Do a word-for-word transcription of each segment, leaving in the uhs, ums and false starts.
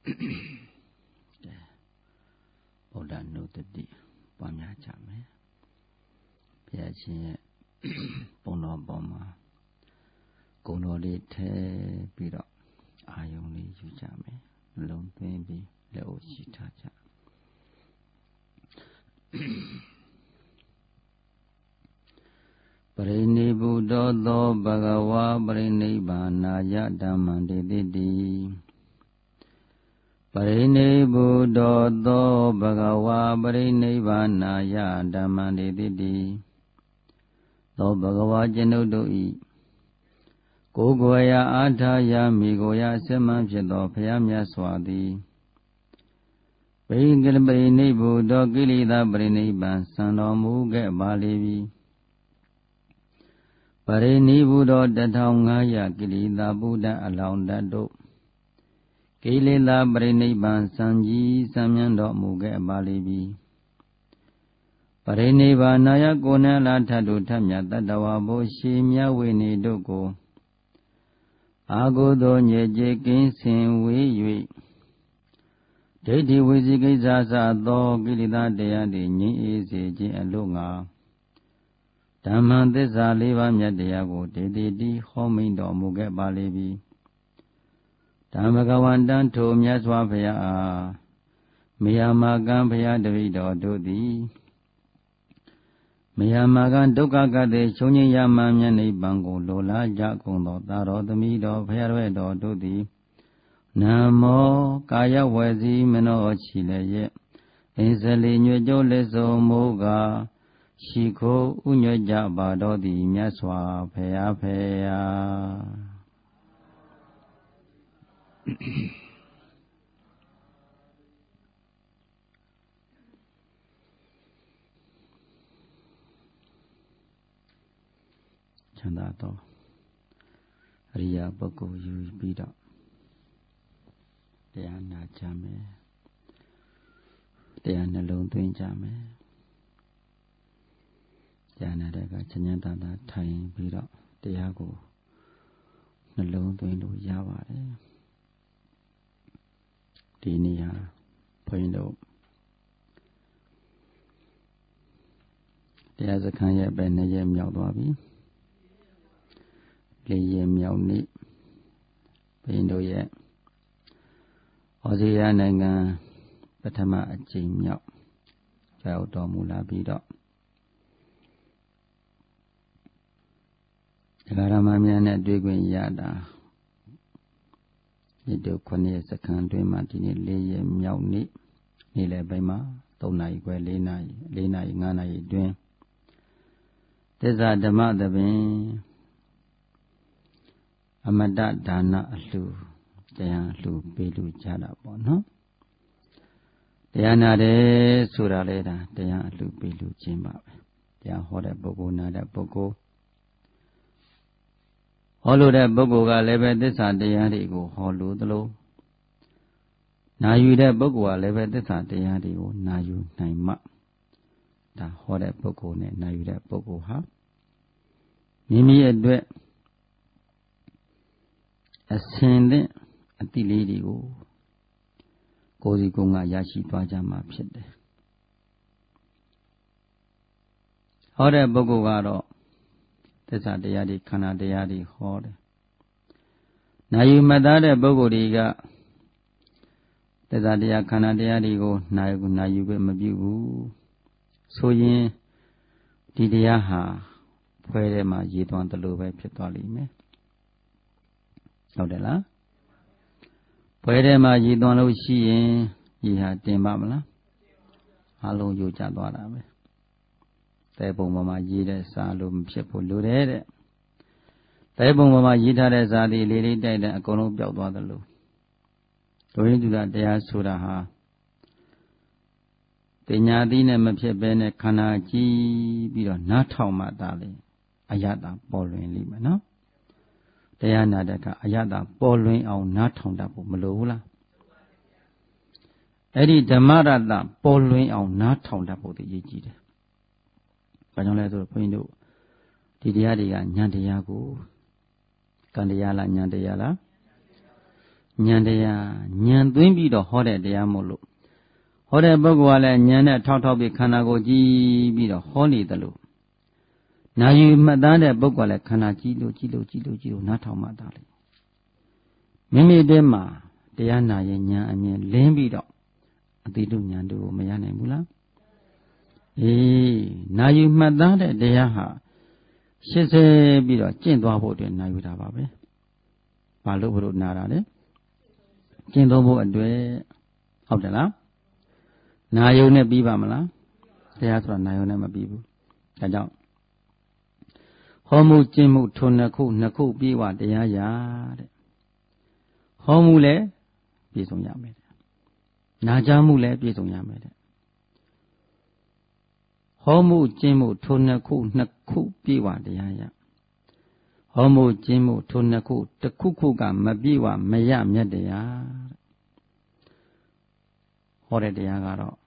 ဗုဒ္ဓနုတ္တိပွားများကြမယ်ဘုရားရှင်ရဲ့ပုံတော်ပေါ်မှာဂုဏ်တော်လေးထဲပြီးတော့အာယုံလေးယူကြမယ်နှလုံးသွင်းပြီးလက်အိုရှိထားကြပရိနိဗ္ဗုတောသောဘဂဝါပရိနိဗ္ဗာနာယဓမ္မံတေတိတိပရိနိဗ္ဗုတောသောဘဂဝါပရိနိဗ္ဗာနာယဓမ္မံတေတိတိသောဘဂဝါကျွန်ုပ်တို့၏ကိုယ်ကိုယ်ရာအာထာယမိကိုယ်ရာအစမှန်ဖြစ်သောဘုရားမြတ်စွာသည်ပရိကလပရိနိဗ္ဗုတောကိလေသာပရိနိဗ္ဗာန်စံတော်မူခဲ့ပါလေပြီပရိနိဗ္ဗုတောတထောင်ငါးရာကိလေသာဗုဒ္ဓအလောင်းတတို့ကိလေသာပရိနိဗ္ဗာန်စံကြီးစံမြန်းတော်မူခဲ့ပါလေပြီပရိနိဗ္ဗာနာယကိုဏလာထတုထမြတ်တတဝါဘိုးရှိမြဝိနေတို့ကိုအာဟုသောညေကျေကင်းစင်ဝေး၍ဒိဋ္ဌိဝိသိကိစ္စစသောကိလေသာတရားတွေငြိမ်းအေးစေခြင်းအလို့ငါဓမ္မသစ္စာလေးပါးမြတ်တရားကိုဒေတိတိဟောမိန်တော်မူခဲ့ပါလေပြီဓမ္မကဝန္တံထိုမြတ်စွာဘုရားအားမေယမာကံဘုရားတပည့်တော်တို့သည်မေယမာကံဒုက္ခကတိချုပ်ငြိမ်းရမှမြတ်နိဗ္ဗာန်ကိုလိုလားကြကုန်သောသာတော်သမီးတော်ဘုရားရဲ့တော်တို့သည်နမောကာယဝေစီမနောချီလည်းရဲ့အင်းစလီညွတ်ကြိုးလက်စုံမိုးကရှိခိုးဥညွတ်ကြပါတော်သည်မြတ်စွာဘုရားဖေယာချမ်းသာသောအရိယာပုဂ္ဂိုလ်ယူပြီးတော့တရားနာကြမယ်တရားနှလုံးသွင်းကြမယ်တရားနာတဲ့ကချမ်းချမ်းသာသာထိုင်ပြီးတော့တရားကိုနှလုံးသွင်းလို့ရပါတယ်ဒီနေ့ဟာဘုန်းကြီးတို့တရားစခန်းရဲ့ပဲနှစ်ရက်မြောက်သွားပြီလေးရက်မြောက်နေ့ဘုန်းကြီးတို့ရဲ့ဩဇေယနိုင်ငံပထမအကြိမ်မြောက်ရောက်တော်မူလာပြီးတော့ဒကာရမများနဲ့တွေ့ခွင့်ရတာဒီတို့ခုနှစ်စခန်းတွင်မှဒီနေ့လေးရက်မြောက်နေ့နေ့လယ်ပိုင်းမှာသုံးနာရီခွဲလေးနာရီလေးနာရီငါးနာရီတွင်သစ္စာဓမ္မသဘင်အမတဒါနအလှူတရားလှူပေးလူကြတာပေါ့နော်တရားနာတယ်ဆိုတာလေဒါတရားအလှူပေးလူခြင်းပါပဲတရားဟောတဲ့ပုဂ္ဂိုလ်နာတဲ့ပုဂ္ဂိုလ်ဟောလို့တဲ့ပုဂ္ဂိုလ်ကလည်းပဲသစ္စာတရားတွေကိုဟောလို့သလိုနာယူတဲ့ပုဂ္ဂိုလ်ကလည်းပဲသစ္စာတရားတွေကိုနာယူနိုင်မှဒါဟောတဲ့ပုဂ္ဂိုလ်နဲ့နာယူတဲ့ပုဂ္ဂိုလ်ဟာမိမိအတွက်အစဉ်သင့်အတိလေးတွေကိုကိုယ်စီကိုယ်ငါရရှိသွားကြမှာဖြစ်တယ်ဟောတဲ့ပုဂ္ဂိုလ်ကတော့သစ္စာတရားတွေခန္ဓာတရားတွေဟောတယ်နာယူမှတ်သားတဲ့ပုဂ္ဂိုလ်တွေကသစ္စာတရားခန္ဓာတရားတွေကိုနာယူနာယူပဲမပြုဘူးဆိုရင်ဒီတရားဟာဖွဲထဲမှာရေသွန်းသလိုပဲဖြစ်သွားလိမ့်မယ်ဟုတ်တယ်လားဖွဲထဲမှာရေသွန်းလို့ရှိရင်ရေဟာတင်ပါမလားအလုံးယိုကျသွားတာပဲတဲပုံပေါ်မှာရေးတဲ့စာလို့မဖြစ်ဖို့လိုတယ်တဲ့တဲပုံပေါ်မှာရေးထားတဲ့စာဒီလေးလေးတိုက်တဲ့အကုန်လုံးပျောက်သွားသလိုဒုရင်းသူကတရားဆိုတာဟာပညာသီးနဲ့မဖြစ်ဘဲနဲ့ခန္ဓာကြည့်ပြီးတော့နားထောင်မှသာလေအယတပေါ်လွင်လိမ့်မယ်နော်တရားနာတဲ့ကအယတပေါ်လွင်အောင်နားထောင်တတ်ဖို့မလိုဘူးလားအဲ့ဒီဓမ္မရတပေါ်လွင်အောင်နားထောင်တတ်ဖို့တည်ရည်ကြည်တယ်ဘာကြောင့်လဲဆိုတော့ဘုန်းကြီးတို့ဒီတရားတွေကဉာဏ်တရားကိုကံတရားလားဉာဏ်တရားလားဉာဏ်တရားဉာဏ်သွင်းပြီးတော့ဟောတဲ့တရားမို့လို့ဟောတဲ့ပုဂ္ဂိုလ်ကလည်းဉာဏ်နဲ့ထောက်ထောက်ပြီးခန္ဓာကိုယ်ကြည့်ပြီးတော့ဟောနေတယ်လို့နာယူမှတ်သားတဲ့ပုဂ္ဂိုလ်ကလည်းခန္ဓာကြည့်လို့ကြည့်လို့ကြည့်လို့ကြည့်လို့နားထောင်မှသားလေမိမိတည်းမှာတရားနာရင်ဉာဏ်အမြင်လင်းပြီးတော့အတိတုဉာဏ်တို့မရနိုင်ဘူးလားအေးနာယူမှတ်သားတဲ့တရားဟာရှင်းစေပြီးတော့ကျင့်သွားဖို့အတွက်နာယူတာပါပဲဘာလို့ဘုလို့နာတာလဲကျင့်သုံးဖို့အတွက်ဟုတ်တယ်လားနာယုံနဲ့ပြီးပါမလားတရားဆိုတာနာယုံနဲ့မပြီးဘူးဒါကြောင့်ဟောမှုကျင့်မှုထုံနှစ်ခုနှစ်ခုပြေဝတရားရာတဲ့ဟောမှုလည်းပြည့်စုံရမယ်တဲ့နာကြားမှုလည်းပြည့်စုံရမယ်တဲ့ဟောမှုကျင့်မှုထုံနှစ်ခုနှစ်ခုပြေဝတရားရာဟောမှုကျင့်မှုထုံနှစ်ခုတစ်ခုခုကမပြေဝမရမြတ်တရားဟောတဲ့တရားကတော့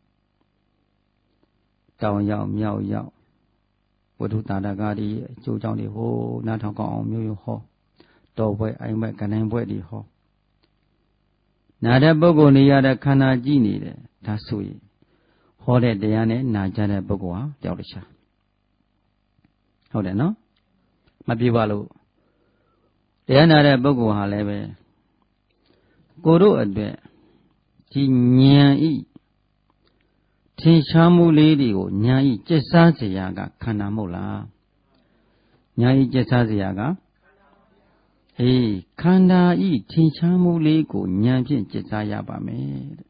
တောင်ရောက်မြောက်ရောက်ဝိထုတာတကားဒီအကျိုးကြောင့်တွေဟိုနားထောင်ကောင်းအောင်မျိုးမျိုးဟောတော်ပွဲအိမ်ပွဲကနိုင်ပွဲတွေဟောနာတဲ့ပုဂ္ဂိုလ်နေရတဲ့ခန္ဓာကြည့်နေတယ်ဒါဆိုရင်ဟောတဲ့တရားနဲ့နာကြတဲ့ပုဂ္ဂိုလ်ဟာတယောက်တခြားဟုတ်တယ်နော်မပြေပါလို့တရားနာတဲ့ပုဂ္ဂိုလ်ဟာလည်းပဲကိုတို့အတွက်ဒီဉာဏ်ဤထင်ရှားမှုလေးတွေကိုဉာဏ်ဤကျက်စားစရာကခန္ဓာမဟုတ်လားဉာဏ်ဤကျက်စားစရာကဟေးခန္ဓာဤထင်ရှားမှုလေးကိုဉာဏ်ဖြင့်ကျက်စားရပါမယ်တဲ့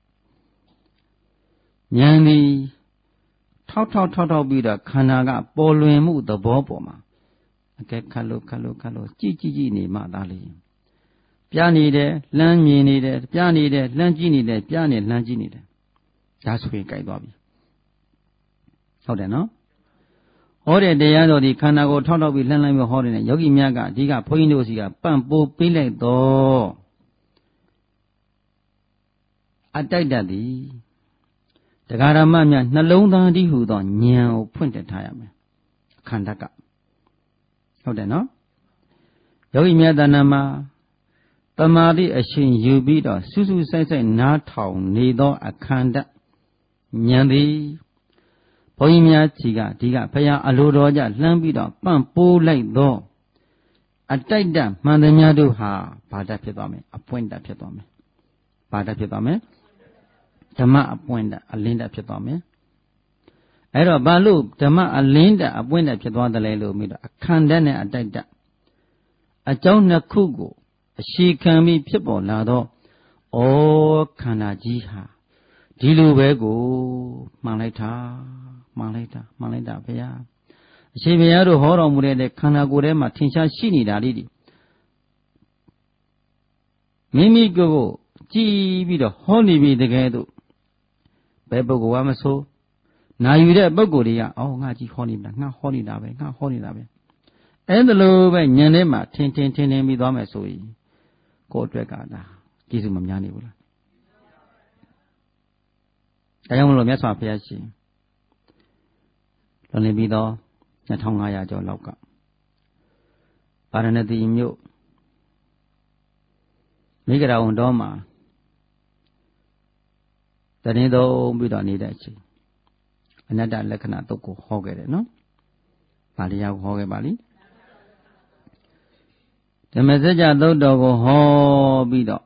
ဉာဏ်ဒီထောက်ထောက်ထောက်ထောက်ပြီးတော့ခန္ဓာကပေါ်လွင်မှုသဘောပေါ်မှာအကဲခတ်လို့ခတ်လို့ခတ်လို့ကြည့်ကြည့်ကြည့်နေမှသာလေပြနေတယ်လှမ်းမြင်နေတယ်ပြနေတယ်လှမ်းကြည့်နေတယ်ပြနေလှမ်းကြည့်နေတယ်ဒါဆိုရင်ကြိုက်သွားပြီဟုတ်တယ်နော်ဟောတဲ့တရားတော်ဒီခန္ဓာကိုထောက်ထောက်ပြီးလှမ်းလိုက်ပြီးဟောတဲ့ယောဂီများကအဓိကဘုန်းကြီးတို့စီကပန့်ပိုးပေးလိုက်တော့အတိုက်တတ်သည်တရားဓမ္မများနှလုံးသားတည်းဟူသောဉာဏ်ကိုဖွင့်တတ်ထားရမယ်အခန္ဓာကဟုတ်တယ်နော်ယောဂီများတဏ္ဍာမှာတမာတိအရှင်ယူပြီးတော့စူးစူးဆိုင်ဆိုင်နားထောင်နေသောအခန္ဓာဉာဏ်သည်ဘုန်းကြီးများကြီးကဒီကဘုရားအလိုတော်ကြလှမ်းပြီးတော့ပန့်ပိုးလိုက်သောအတိုက်တမှန်သမျှတို့ဟာဘာတတ်ဖြစ်သွားမယ်အပွင့်တတ်ဖြစ်သွားမယ်ဘာတတ်ဖြစ်သွားမယ်ဓမ္မအပွင့်တတ်အလင်းတတ်ဖြစ်သွားမယ်အဲ့တော့ဘာလို့ဓမ္မအလင်းတတ်အပွင့်တတ်ဖြစ်သွားတယ်လဲလို့ပြီးတော့အခန္ဓာနဲ့အတိုက်တအကြောင်းနှစ်ခုကိုအရှိခံပြီးဖြစ်ပေါ်လာတော့ဩခန္ဓာကြီးဟာဒီလိုပဲကိုမှန်လိုက်တာမှန်လိုက်တာမှန်လိုက်တာဘုရားအရှင်ဘုရားတို့ဟောတော်မူတဲ့ခန္ဓာကိုယ်ထဲမှာထင်ရှားရှိနေတာလေးတွေမိမိကိုယ်ကိုကြည်ပြီးတော့ဟောနေပြီတကယ်တော့ဘယ်ပုဂ္ဂိုလ်ကမဆိုနာယူတဲ့ပုဂ္ဂိုလ်တွေကအော်ငါကြည်ဟောနေတာငါဟောနေတာပဲငါဟောနေတာပဲအဲ့ဒါလိုပဲဉာဏ်ထဲမှာထင်ထင်ထင်ထင်ပြီးသွားမယ်ဆိုရင်ကိုယ်အတွက်ကဒါကျေးဇူးမများနေဘူးလားဒါကြောင့်မလို့မြတ်စွာဘုရားရှင်လွန်နေပြီးတော့နှစ်ထောင်ငါးရာကျော်လောက်ကပါရဏသီမြို့မိဂရာဝန်တော်မှာတရင်သုံးပြီးတော့နေတဲ့အချိန်အနတ္တလက္ခဏာတုတ်ကိုဟောခဲ့တယ်နော်။ပါဠိယကိုဟောခဲ့ပါလိဓမ္မစကြာသုတ်တော်ကိုဟောပြီးတော့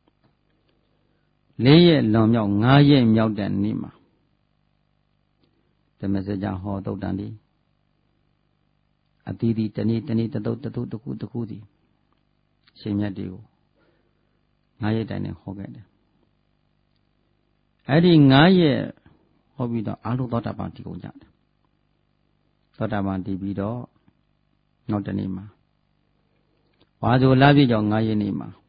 လေးရက်လွန်မြောက်ငါးရက်မြောက်တဲ့နေ့မှာဓမ္မစကြာဟောသုတ်တန်ဒီအသီးသီးတနေ့တနေ့တသုတ်တသုတ်တစ်ခုတစ်ခုစီရှင်မြတ်တွေကိုငါးရက်တိုင်နဲ့ဟောခဲ့တယ်အဲ့ဒီငါးရက်ဟောပြီးတော့အာလုံးသောတာပန်တည်ကုန်ကြတယ်သောတာပန်တည်ပြီးတော့နောက်တနေ့မှာဝါဆိုလာပြည့်ကြောင့်ငါးရက်နေ့မှာ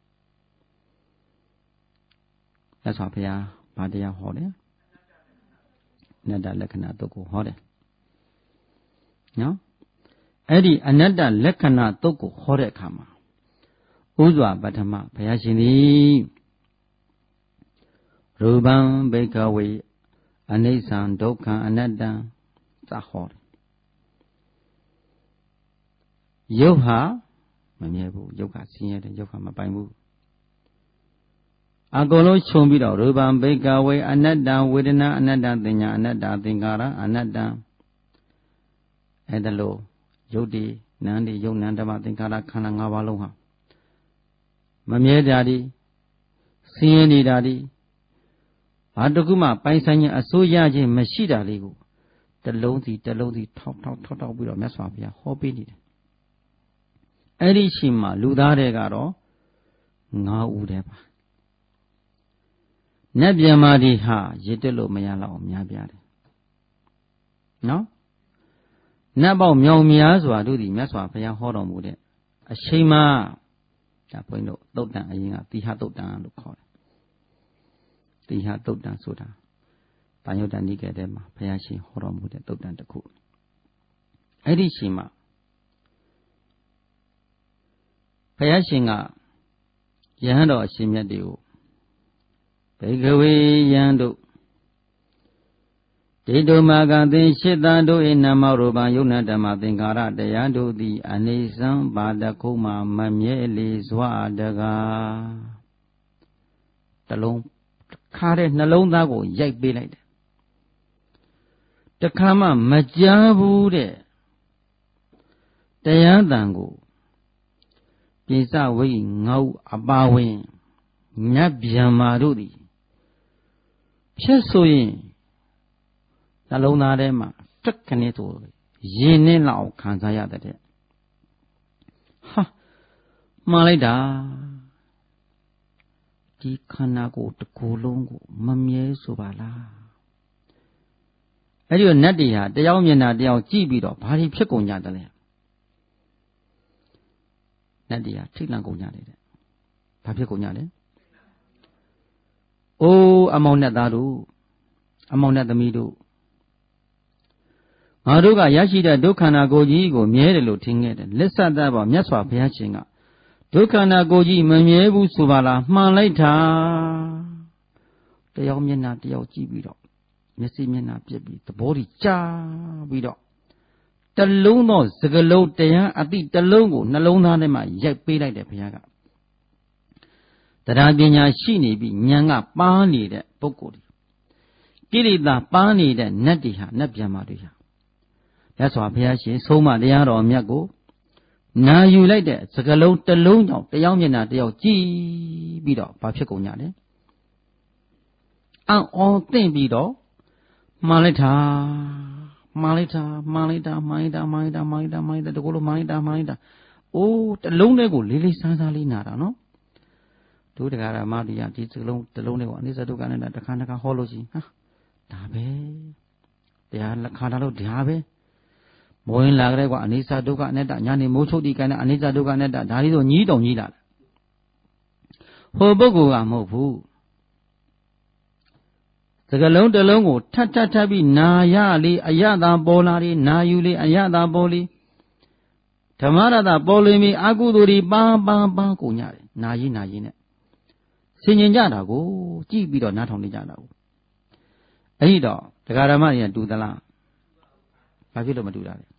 သက်စွာဘုရားဗာတရားဟောတယ်အနတ္တလက္ခဏာတုတ်ကိုဟောတယ်နော်အဲ့ဒီအနတ္တလက္ခဏာတုတ်ကိုဟောတဲ့အခါမှာဥစွာပထမဘုရားရှင်သည်ရူပံဘိကဝေအနိစ္စံဒုက္ခံအနတ္တံသာဟောတယ်ယုတ်ဟာမမြဲဘူးယုတ်ကဆင်းရဲတယ်ယုတ်ကမပိုင်ဘူးအကုန်လုံးခြုံပြီးတော့ရူပံဘိကဝေအနတ္တဝေဒနာအနတ္တသင်ညာအနတ္တသင်္ခါရအနတ္တအဲ့ဒါလို့ယုတ်ဒီနံဒီယုတ်နံဓမ္မသင်္ခါရခန္ဓာ၅ပါးလုံးဟာမမြဲတာဒီဆင်းရဲနေတာဒီဘာတခုမှပိုင်ဆိုင်ခြင်းအစိုးရခြင်းမရှိတာလေးကိုတလုံးစီတလုံးစီထောက်ထောက်ထောက်ထောက်ပြီးတော့မြတ်စွာဘုရားဟောပေးနေတယ်အဲ့ဒီရှိမှလူသားတွေကတော့ငါးဦးတည်းပါနတ်ဗျမာဒီဟာရစ်တက်လို့မရတော့များပြားတယ်နော်နတ်ပေါင်းမြောင်များစွာတို့သည်မြတ်စွာဘုရားဟောတော်မူတဲ့အချိန်မှဒါဘုန်းကြီးတို့သုတ်တန်အရင်ကတိဟသုတ်တန်လို့ခေါ်တယ်တိဟသုတ်တန်ဆိုတာပညုတ္တနိကေထဲမှာဘုရားရှင်ဟောတော်မူတဲ့သုတ်တန်တစ်ခုအဲ့ဒီချိန်မှာဘုရားရှင်ကယဟန်တော်အရှင်မြတ်တွေကိုဘေကဝေယံတို့ဒေတုမာကသင်ရှိတံတို့၏နာမရူပံယုတ်နဓမ္မသင်္ခါရတရားတို့သည်အနေဆံဘာတခုမှမမြဲလေစွာတကားတလုံးခါတဲ့နှလုံးသားကိုရိုက်ပေးလိုက်တယ်တခါမှမကြားဘူးတဲ့တရားတန်ကိုပိစဝိငေါအပါဝင်ညတ်ဗျံမာတို့သည်ဖြစ်ဆိုရင်နှလုံးသားထဲမှာတက်ကနေဆိုရင်နဲ့လောက်ခံစားရတဲ့ဟာမှားလိုက်တာဒီခန္ဓာကိုယ်တစ်ခုလုံးကိုမမြဲဆိုပါလားအဲ့ဒီနတ်တွေဟာတယောက်မျက်နှာတယောက်ကြည့်ပြီးတော့ဘာတွေဖြစ်ကုန်ကြတယ်လဲနတ်တွေဟာထိတ်လန့်ကုန်ကြတယ်တဲ့ဘာဖြစ်ကုန်ကြလဲအိုးအမောင်နဲ့သားတို့အမောင်နဲ့သမီးတို့ငါတို့ကရရှိတဲ့ဒုက္ခနာကိုယ်ကြီးကိုမြဲတယ်လို့ထင်ခဲ့တယ်လက်ဆက်သားပါမြတ်စွာဘုရားရှင်ကဒုက္ခနာကိုယ်ကြီးမမြဲဘူးဆိုပါလားမှန်လိုက်တာတယောက်မျက်နှာတယောက်ကြည့်ပြီးတော့မျက်စိမျက်နှာပြက်ပြီးသဘောကြီးကြားပြီးတော့တလုံးသောစကလုံးတရားအတိတလုံးကိုနှလုံးသားထဲမှာရိုက်ပေးလိုက်တယ်ဘုရားကတရားပညာရှိနေပြီးဉာဏ်ကပါနေတဲ့ပုဂ္ဂိုလ်ကိလေသာပါနေတဲ့နတ်တွေဟာနတ်ဗျာမာတွေဟာမြတ်စွာဘုရားရှင်ဆုံးမတရားတော်မြတ်ကိုနာယူလိုက်တဲ့စကလုံးတစ်လုံးကြောင့်တယောက်မျက်နှာတယောက်ကြည့်ပြီးတော့ဘာဖြစ်ကုန်ကြလဲအံ့ဩသင့်ပြီးတော့မှားလိုက်တာမှားလိုက်တာမှားလိုက်တာမှားလိုက်တာမှားလိုက်တာမှားလိုက်တာမှားလိုက်တာတကူလို့မှားလိုက်တာမှားလိုက်တာအိုးတစ်လုံးလေးကိုလေးလေးဆန်းဆန်းလေးနာတာနော်ဒုဒကာရမတိယဒီစကလုံးတစ်လုံးလေးကိုအနိစ္စဒုက္ခနဲ့တခါတခါဟောလို့ရှိရင်ဟာဒါပဲတရားခါတာလို့ဒါပဲမိုးရင်လာကြတဲ့ကွာအနိစ္စဒုက္ခအနတ္တညာနေမိုးချုပ်တီကိုင်းတဲ့အနိစ္စဒုက္ခအနတ္တဒါလေးဆိုညီးတုံညီးလာတယ်ဟိုပုဂ္ဂိုလ်ကမဟုတ်ဘူးစကလုံးတစ်လုံးကိုထပ်ထပ်ထပ်ပြီးနာရလေအယတာပေါ်လာလေနာယူလေအယတာပေါ်လေဓမ္မရတပေါ်လေမီအကုသိုလ်ဒီပန်းပန်းပန်းကုန်ကြတယ်နာရင်းနာရင်းနဲ့ဆင်ញင်ကြတာကိုကြည့်ပြီးတော့နားထောင်နေကြတာကိုအဲ့ဒီတော့တရားဓမ္မတွေကတူသလားဘာဖြစ်လို့မတူတာလဲ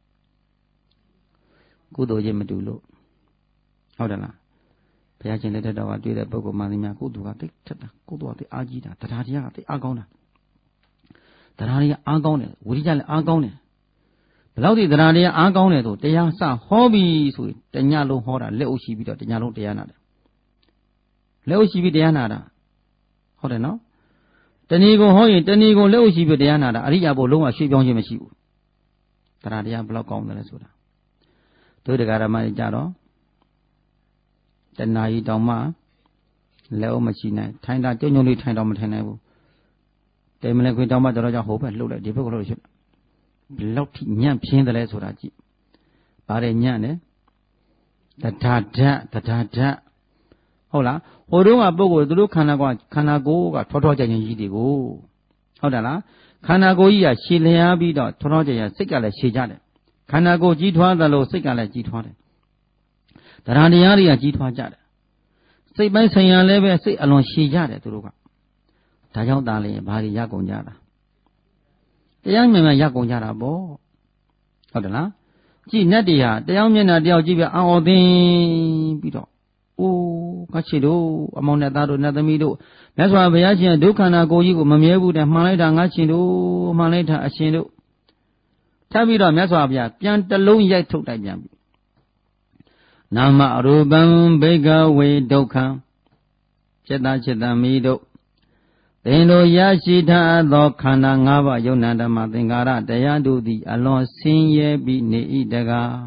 ကုသိုလ်ချင်းမတူလို့ဟုတ်တယ်လားဘုရားရှင်လက်ထက်တော်ကတွေ့တဲ့ပုဂ္ဂိုလ်မှန်သမျှကုသိုလ်ကတိတ်ထက်တာကုသိုလ်ကတိတ်အားကြီးတာတရားတရားကတိတ်အားကောင်းတာတရားတွေကအားကောင်းတယ်ဝိရိယလည်းအားကောင်းတယ်ဘယ်လောက်ဒီတရားတွေကအားကောင်းတယ်ဆိုတရားစဟောပြီဆိုရင်တညလုံးဟောတာလက်အုပ်ရှိပြီးတော့တညလုံးတရားနာတယ်လက်အုပ်ရှိပြီးတရားနာတာဟုတ်တယ်နော်တဏီကိုဟောရင်တဏီကိုလက်အုပ်ရှိပြီးတရားနာတာအရိယာဘုလုံးဝရွှေ့ပြောင်းခြင်းမရှိဘူးတရားတရားဘယ်လောက်ကောင်းတယ်လဲဆိုတာတို့တရားဓမ္မတွေကြတော့တဏှာကြီးတောင်မှလက်အုပ်မရှိနိုင်ထိုင်တာကြုံကြုံလေးထိုင်တော့မထိုင်နိုင်ဘူးတေမလဲခွေတောင်မှတော်တော်ကြောင့်ဟိုဘက်လှုပ်လိုက်ဒီဘက်ကလှုပ်လို့ဘယ်လောက်ထိညံ့ပြင်းတယ်လဲဆိုတာကြည့်ဗါတယ်ညံ့တယ်တထာဓာတ်တထာဓာတ်ဟုတ်လားဟိုတုန်းကပုဂ္ဂိုလ်သူတို့ခန္ဓာကခန္ဓာကိုယ်ကထောထောကြင်ကြီးတွေကိုဟုတ်တယ်လားခန္ဓာကိုယ်ကြီးကရှည်လျားပြီးတော့ထောထောကြင်စိတ်ကလည်းရှည်ကြတယ်ခန္ဓာကိုယ်ကြီးထွားတယ်လို့စိတ်ကလည်းကြီးထွားတယ်တရားတရားတွေကကြီးထွားကြတယ်စိတ်ပိုင်းဆိုင်ရာလည်းပဲစိတ်အလွန်ရှည်ကြတယ်သူတို့ကဒါကြောင့်တားလေဘာတွေရကုန်ကြတာတရားမြင်မှရကုန်ကြတာပေါ့ဟုတ်တယ်လားကြည်နတ်တွေဟာတရားမျက်နှာတယောက်ကြည့်ပြီးအော်အသင်းပြီးတော့အိုးကချစ်တို့အမောင်နဲ့သားတို့နတ်သမီးတို့မြတ်စွာဘုရားရှင်ဒုက္ခနာကိုကြီးကိုမမြဲဘူးတဲ့မှန်လိုက်တာငါရှင်တို့မှန်လိုက်တာအရှင်တို့ထပ်ပြီးတော့မြတ်စွာဘုရားပြန်တလုံးရိုက်ထုတ်တိုက်ပြန်ပြီနာမရူပံဘေကဝေဒုက္ခံจิตจิตမိတို့သင်တို့ရရှိထားသောခန္ဓာ၅ပါးယုံနာဓမ္မသင်္ကာရတရားတို့သည်အလွန်ဆင်းရဲပြီးနေ၏တကား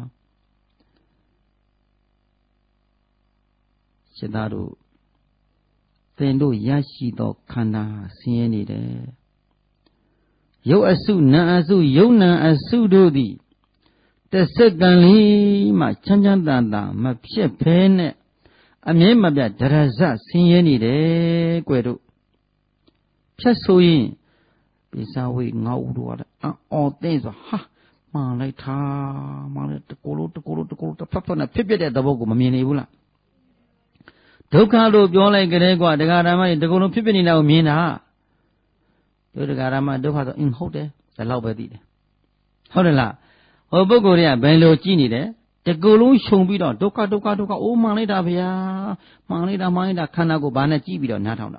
จิตတို့သင်တို့ရရှိသောခန္ဓာဆင်းရဲနေတယ်ရုပ်အစုနာအစုယုံနာအစုတို့သည်တစက္ကန့်လေးမှချမ်းချမ်းသာသာမဖြစ်ဘဲနဲ့အမြဲမပြတ်ဒရဇဆင်းရဲနေတယ်ကွယ်တို့ဖြတ်ဆိုရင်ပိစာဝိငါဥတို့ကအော်တဲ့ဆိုဟာမှန်လိုက်တာမှန်လိုက်တကူလို့တကူလို့တကူလို့တစ်ဖက်ဖက်နဲ့ဖြစ်ဖြစ်တဲ့သဘောကိုမမြင်နေဘူးလားဒုက္ခလို့ပြောလိုက်ကြတဲ့ကွာတရားဓမ္မတွေတကူလို့ဖြစ်ဖြစ်နေတာကိုမြင်တာတို့တရားဓမ္မဒုက္ခဆိုအင်းဟုတ်တယ်ဒါတော့ပဲသိတယ်ဟုတ်တယ်လားဟိုပုဂ္ဂိုလ်တွေကဘယ်လိုကြည့်နေတယ်တကူလုံးခြုံပြီးတော့ဒုက္ခဒုက္ခဒုက္ခအိုးမှန်လိုက်တာဗျာမှန်လိုက်တာမှန်လိုက်တာခန္ဓာကိုဘာနဲ့ကြည့်ပြီးတော့နားထောင်တာ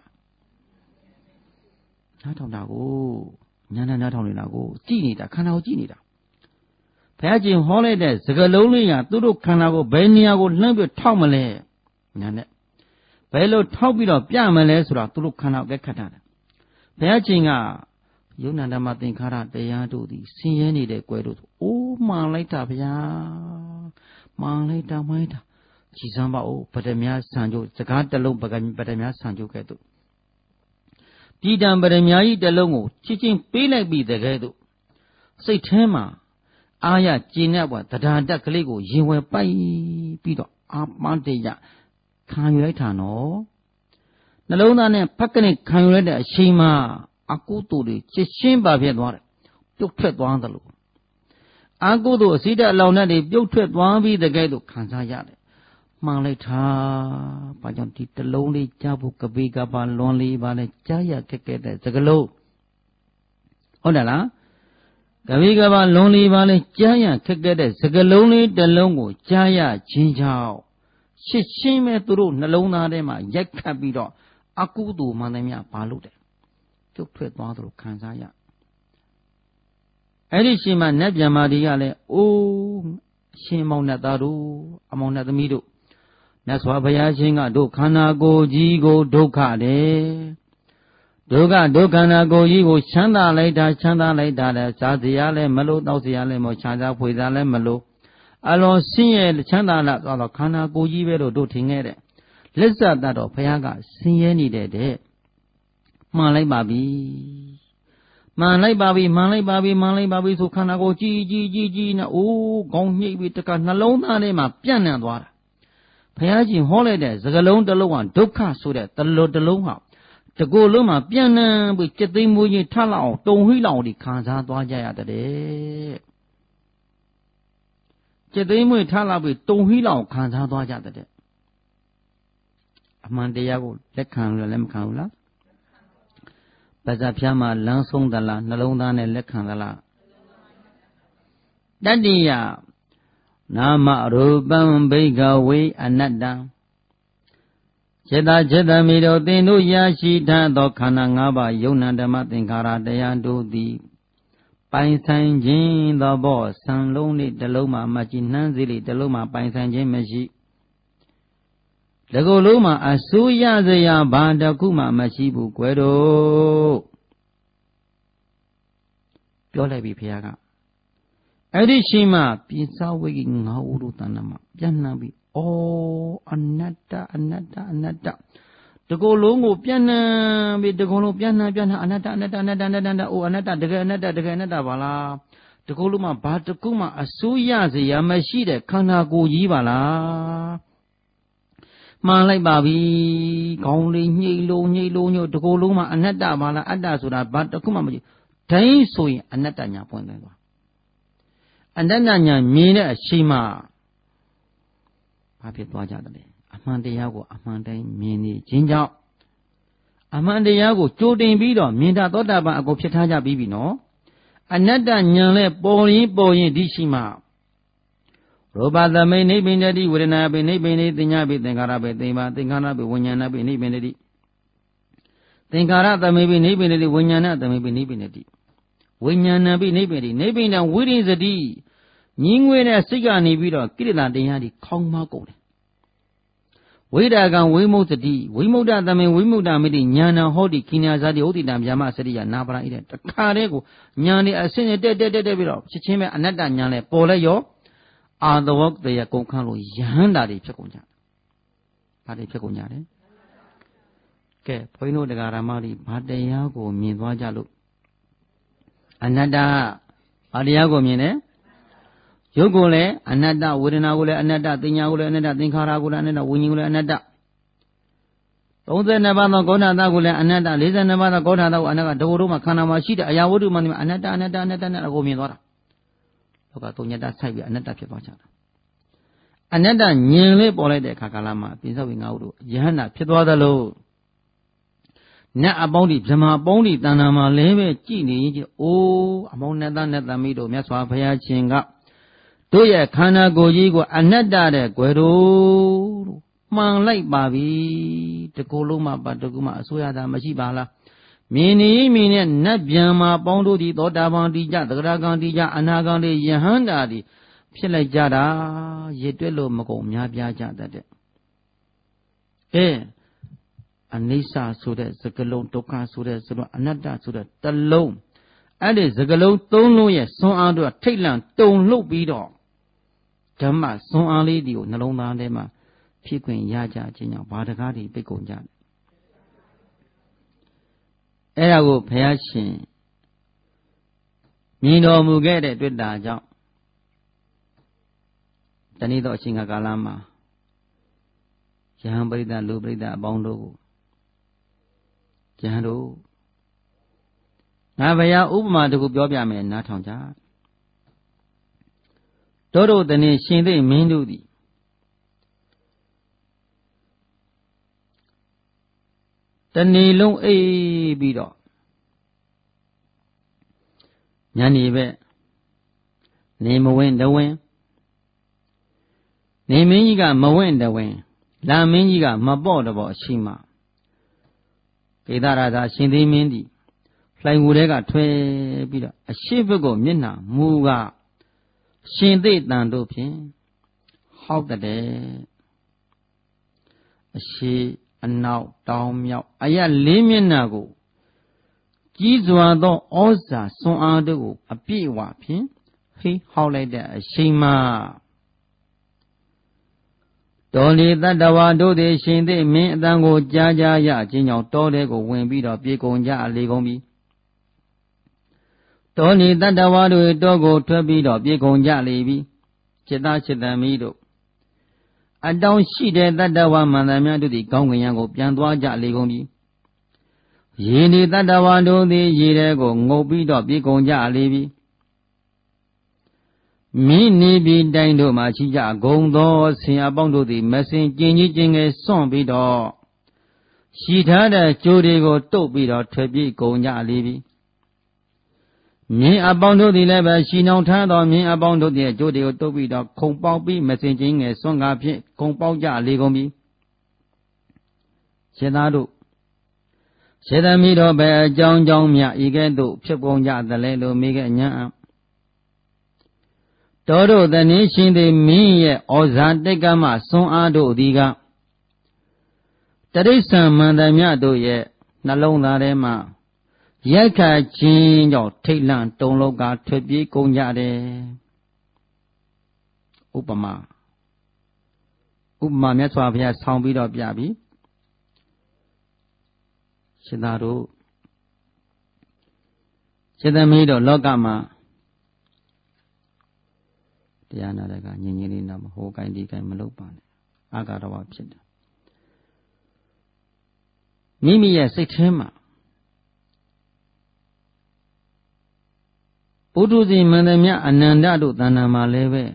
နားထောင်တာကိုညာနဲ့နားထောင်နေတာကိုကြည့်နေတာခန္ဓာကိုကြည့်နေတာဘုရားရှင်ဟောလိုက်တဲ့စကားလုံးလေးကသူတို့ခန္ဓာကိုဘယ်နေရာကိုလှမ်းပြီးထောက်မလဲညာနဲ့ဘယ်လိုထောက်ပြီးတော့ပြမလဲဆိုတာသူတို့ခန္ဓာကိုခက်ခတ်တာဘုရားရှင်ကယုံနာဓမ္မသင်္ခါရတရားတို့သည်ဆင်းရဲနေတဲ့ကွယ်တို့အိုးမှန်လိုက်တာဗျာမှန်လိုက်တာမှန်လိုက်တာကြည်စမ်းပါဦးဗဒမြဆံကျိုးစကားတစ်လုံးဗဒမြဆံကျိုးကဲ့သို့ပြည်တံဗဒမြကြီးတစ်လုံးကိုချစ်ချင်းပေးလိုက်ပြီးတကယ်သို့စိတ်ထဲမှာအာရကျင်တဲ့ဘဝတရားတက်ကလေးကိုရင်ဝယ်ပိုက်ပြီးတော့အာပန်းတရခံယူလိုက်တာနော်နှလုံးသားနဲ့ဖက်ကနေခံယူလိုက်တဲ့အချိန်မှာအကုသိုလ်တွေချက်ချင်းပါဖြစ်သွားတယ်ပြုတ်ထွက်သွားတယ်လို့အကုသိုလ်အစိဒအလောင်းနဲ့တွေပြုတ်ထွက်သွားပြီးတကယ်လို့ခံစားရတယ်မှန်လိုက်တာဘာကြောင့်ဒီတလုံးလေးကြားဖို့ကပေကပါလွန်လေးပါလဲကြားရခက်ခဲ့တဲ့စကလုံးဟုတ်တယ်လားကပေကပါလွန်လေးပါလဲကြားရခက်ခဲ့တဲ့စကလုံးလေးတစ်လုံးကိုကြားရခြင်းကြောင့်ရှစ်ရှင်းမဲ့သူတို့နှလုံးသားထဲမှာရိုက်ခတ်ပြီးတော့အကုသိုလ်မှန်တယ်များဘာလို့တယ်ပြုတ်ထွက်သွားသလိုခံစားရအဲ့ဒီရှင်မနတ်ဗျမ္မာဒီကလည်းအိုးရှင်မောင်နဲ့သားတို့အမောင်နဲ့သမီးတို့မြတ်စွာဘုရားရှင်ကတို့ခန္ဓာကိုယ်ကြီးကိုဒုက္ခတယ်ဒုက္ခဒုက္ခနာကိုယ်ကြီးကိုချမ်းသာလိုက်တာချမ်းသာလိုက်တာလဲစားစရာလဲမလို့တောက်စရာလဲမချမ်းသာဖွေစားလဲမလို့အလွန်ဆင်းရဲချမ်းသာလာတော့ခန္ဓာကိုယ်ကြီးပဲလို့တို့ထင်ခဲ့တဲ့လက်စတတ်တော့ဘုရားကဆင်းရဲနေတဲ့တဲ့မှန်လိုက်ပါပြီမှန်လိုက်ပါပြီမှန်လိုက်ပါပြီမှန်လိုက်ပါပြီဆိုခန္ဓာကိုယ်ကြီးကြီးကြီးကြီးနဲ့အိုးခေါင်းညှိပြီးတကနှလုံးသားထဲမှာပြန့်နှံ့သွားတာဘုရားရှင်ဟောလိုက်တဲ့စကားလုံးတစ်လုံးကဒုက္ခဆိုတဲ့တလူတစ်လုံးဟာတကိုယ်လုံးမှာပြန့်နှံ့ပြီးจิตသိမ်းမှုကြီးထလောက်အောင်တုံဟိလောက်ဒီခံစားသွားကြရတဲ့จิตသိမ်းမှုထလောက်ပြီးတုံဟိလောက်ခံစားသွားကြတဲ့အမှန်တရားကိုလက်ခံလို့လည်းမခံဘူးလားပါဇာဖြားမှာလမ်းဆုံးသလားနှလုံးသားနဲ့လက်ခံသလားတတ္တိယနာမရူပံဘိကဝေအနတ္တစေတစေတမိတို့သင်တို့ရရှိထားသောခန္ဓာ၅ပါးယုံနာဓမ္မသင်္ခါရတရားတို့သည်ပိုင်ဆိုင်ခြင်းသောဘောဆံလုံးလေးတစ်လုံးမှမကြည့်နှမ်းစီလေးတစ်လုံးမှပိုင်ဆိုင်ခြင်းမရှိတကူလုံးမှာအစိုးရစရာဘာတခုမှမရှိဘူးကွယ်တို့ပြောလိုက်ပြီဘုရားကအဲ့ဒီရှိမှပိစဝိကိငါးဦးတို့တဏ္ဍမှာပြန်နှံပြီးဩအနတ္တအနတ္တအနတ္တတကူလုံးကိုပြန်နှံပြီးတကူလုံးပြန်နှံပြန်နှံအနတ္တအနတ္တအနတ္တအနတ္တအိုအနတ္တတကယ်အနတ္တတကယ်အနတ္တပါလားတကူလုံးမှာဘာတခုမှအစိုးရစရာမရှိတဲ့ခန္ဓာကိုယ်ကြီးပါလားမှန်လိုက်ပါပြီခေါင်းလေးညှိလို့ညှိလို့ညှို့တကူလုံးမှာအနတ္တပါလားအတ္တဆိုတာဘာတခုမှမရှိဒိုင်းဆိုရင်အနတ္တညာပွင့်တယ်ကွာအနတ္တညာမြင်တဲ့အချိန်မှာဘာဖြစ်သွားကြတယ်အမှန်တရားကိုအမှန်တိုင်းမြင်နေခြင်းကြောင့်အမှန်တရားကိုကြိုတင်ပြီးတော့မြင်တာသောတာပန်အကုန်ဖြစ်ထားကြပြီးပြီနော်အနတ္တညာလဲပေါ်ရင်ပေါ်ရင်ဒီရှိမှรูปะธรรมินิพพินติเวทนาปินิพพินติติญญาปิသင်္ခါရปิသိမသင်္ခါရปิวิญญาณปินิพพินติသင်္ခါရသမိပိနိဗ္ဗိနတိဝိညာဏသမိပိနိဗ္ဗိနတိဝိညာဏပိနိဗ္ဗိနတိနိဗ္ဗိနံဝိရိစတိညီငွေတဲ့စိတ်ကနေပြီးတော့ကိရိတာတရားတွေခေါင်းမကုန်တယ်ဝိဒါကံဝိမုတ်တိဝိမုဒ္ဒသမိဝိမုဒ္ဒမိတိညာဏဟောတိခိနာဇာတိဥဒ္ဒိတံဗျာမစရိယနာပရဣတဲ့တခါတည်းကိုညာနေအစင်းတက်တက်တက်တက်ပြီးတော့ချက်ချင်းပဲအနတ္တညာလဲပေါ်လဲရောအာသဝကတရကုန်ခန်းလို့ယဟန္တာတွေဖြစ်ကုန်ကြတယ်။ဘာတွေဖြစ်ကုန်ကြတယ်ကဲဘုန်းကြီးတို့တရားဓမ္မတွေဘာတရားကိုမြင်သွားကြလို့အနတ္တဘာတရားကိုမြင်တယ်ရုပ်ကိုလည်းအနတ္တဝေဒနာကိုလည်းအနတ္တသင်ညာကိုလည်းအနတ္တသင်္ခါရကိုလည်းအနတ္တဝိညာဉ်ကိုလည်းအနတ္တသုံးဆယ်နှစ်ပါးသောဂေါဏတာကိုလည်းအနတ္တလေးဆယ်နှစ်ပါးသောဂေါဏတာကိုအနတ္တတဘုတို့မှာခန္ဓာမှာရှိတဲ့အရာဝတ္ထုမှန်တယ်အနတ္တအနတ္တအနတ္တနဲ့အကိုမြင်သွားတာလောကသုံးညတဆိုင်ပြီးအနတ္တဖြစ်သွားကြတာအနတ္တညင်လေးပေါ်လိုက်တဲ့အခါကာလမှာပိဿဝေငါဟုတို့ယဟန္တာဖြစ်သွားသလိုနတ်အပေါင်းဒီဗြဟ္မာအပေါင်းဒီတဏ္ဍာမှာလည်းပဲကြည်နေရင်ကြည်အိုးအမောင်းနဲ့သားနဲ့သမီးတို့မြတ်စွာဘုရားရှင်ကတို့ရဲ့ခန္ဓာကိုယ်ကြီးကိုအနတ္တတဲ့ကွယ်တို့လို့မှန်လိုက်ပါပြီတကူလုံးမှာပါတကူမှာအစိုးရတာမရှိပါလားမြင်နေမြင်နဲ့နတ်ဗြဟ္မာပေါင်းတို့ဒီသောတာပန်တိကြသဂရကံတိကြအနာကံတိယဟန္တာတိဖြစ်လိုက်ကြတာရည်တွက်လို့မကုန်များပြားကြတတ်တဲ့အဲအနိစ္စဆိုတဲ့စကလုံးဒုက္ခဆိုတဲ့စလုံးအနတ္တဆိုတဲ့တလုံးအဲ့ဒီစကလုံးသုံးလုံးရဲ့စွမ်းအားတို့ထိတ်လန့်တုန်လှုပ်ပြီးတော့ဓမ္မစွမ်းအားလေးတွေကိုနှလုံးသားထဲမှာဖြစ်ခွင့်ရကြခြင်းကြောင့်ဘာတကားတွေပိတ်ကုန်ကြတယ်အဲ့ဒါကိုဘုရားရှင်မြင်တော်မူခဲ့တဲ့တွေ့တာကြောင့်တဏှိတော်အချိန်ကာလမှာယဟန်ပရိသတ်လူပရိသတ်အပေါင်းတို့ကိုယဟန်တို့ငါဘုရားဥပမာတခုပြောပြမယ်နားထောင်ကြတို့တို့တနည်းရှင်သိမင်းတို့သည်တဏီလုံးအိပ်ပြီးတော့ညနေပဲနေမဝင်တဝင်းနေမင်းကြီးကမဝင့်တဝင်းလာမင်းကြီးကမပေါ့တပေါ့ရှိမှကေသရာသာရှင်သေးမင်းသည်လှိုင်ကိုယ်ထဲကထွဲပြီးတော့အရှိဘက်ကိုမျက်နှာမူကရှင်သေးတန်တို့ဖြင့်ဟောက်တဲ့အရှိအနောက်တောင်မြောက်အရလေးမျက်နှာကိုကြီးစွာသောဩဇာစွမ်းအားတို့ကိုအပြည့်အဝဖြင့်ဟိဟောက်လိုက်တဲ့အရှိန်မှာတော်လီတတ္တဝါတို့သည်ရှင်သိမင်းအတန်ကိုကြားကြရခြင်းကြောင့်တောထဲကိုဝင်ပြီးတော့ပြေကုန်ကြအလေကုန်ပြီတော်လီတတ္တဝါတို့တောကိုထွက်ပြီးတော့ပြေကုန်ကြလေပြီจิตသားจิตသမီးတို့အတောင်ရှိတဲ့တတ္တဝါမှန်သမျှတို့သည်ကောင်းကင်ယံကိုပြန်သွားကြလေကုန်ပြီရေနေတတ္တဝါတို့သည်ရေထဲကိုငုတ်ပြီးတော့ပြေကုန်ကြလေပြီမိနေပြီးတိုင်းတို့မှာရှိကြဂုံသောဆင်အပေါင်းတို့သည်မစင်ကျင်ကြီးကျင်ငယ်စွန့်ပြီးတော့ရှိထားတဲ့ကြိုးတွေကိုတုပ်ပြီးတော့ထွက်ပြေးကုန်ကြလေပြီမြင်းအပေါင်းတို့သည်လည်းပဲရှိနှောင်ထားသောမြင်းအပေါင်းတို့ရဲ့ကြိုးတွေကိုတုပ်ပြီးတော့ခုံပေါက်ပြီးမစင်ကျင်ငယ်စွန့်ကားဖြင့်ခုံပေါက်ကြလေကုန်ပြီရှင်သားတို့ရှင်သမီးတို့ပဲအကြောင်းကြောင့်မြဤကဲ့သို့ဖြစ်ပုံကြသလဲလို့မိခဲ့ညာတော်တို့တနည်းရှင်သည်မင်းရဲ့ဩဇာတိတ်ကမှစွန်းအားတို့သည်ကတရိစ္ဆာန်မှန်သမျှတို့ရဲ့နှလုံးသားထဲမှာရိုက်ခတ်ခြင်းကြောင့်ထိတ်လန့်တုန်လှုပ်ကာထွက်ပြေးကုန်ကြတယ်ဥပမာဥပမာမြတ်စွာဘုရားဆောင်းပြီးတော့ပြပြီရှင်သာတို့ရှင်သမီးတို့လောကမှာတရားနာတဲ့ကညင်ညင်လေးနာမဟိုကိုင်းဒီကိုင်းမလုပ်ပါနဲ့အာဃာတဝဖြစ်တယ်မိမိရဲ့စိတ်ထဲမှာပုထုဇဉ်မန္တမြအနန္တတို့တဏ္ဍာမှာလည်းပဲ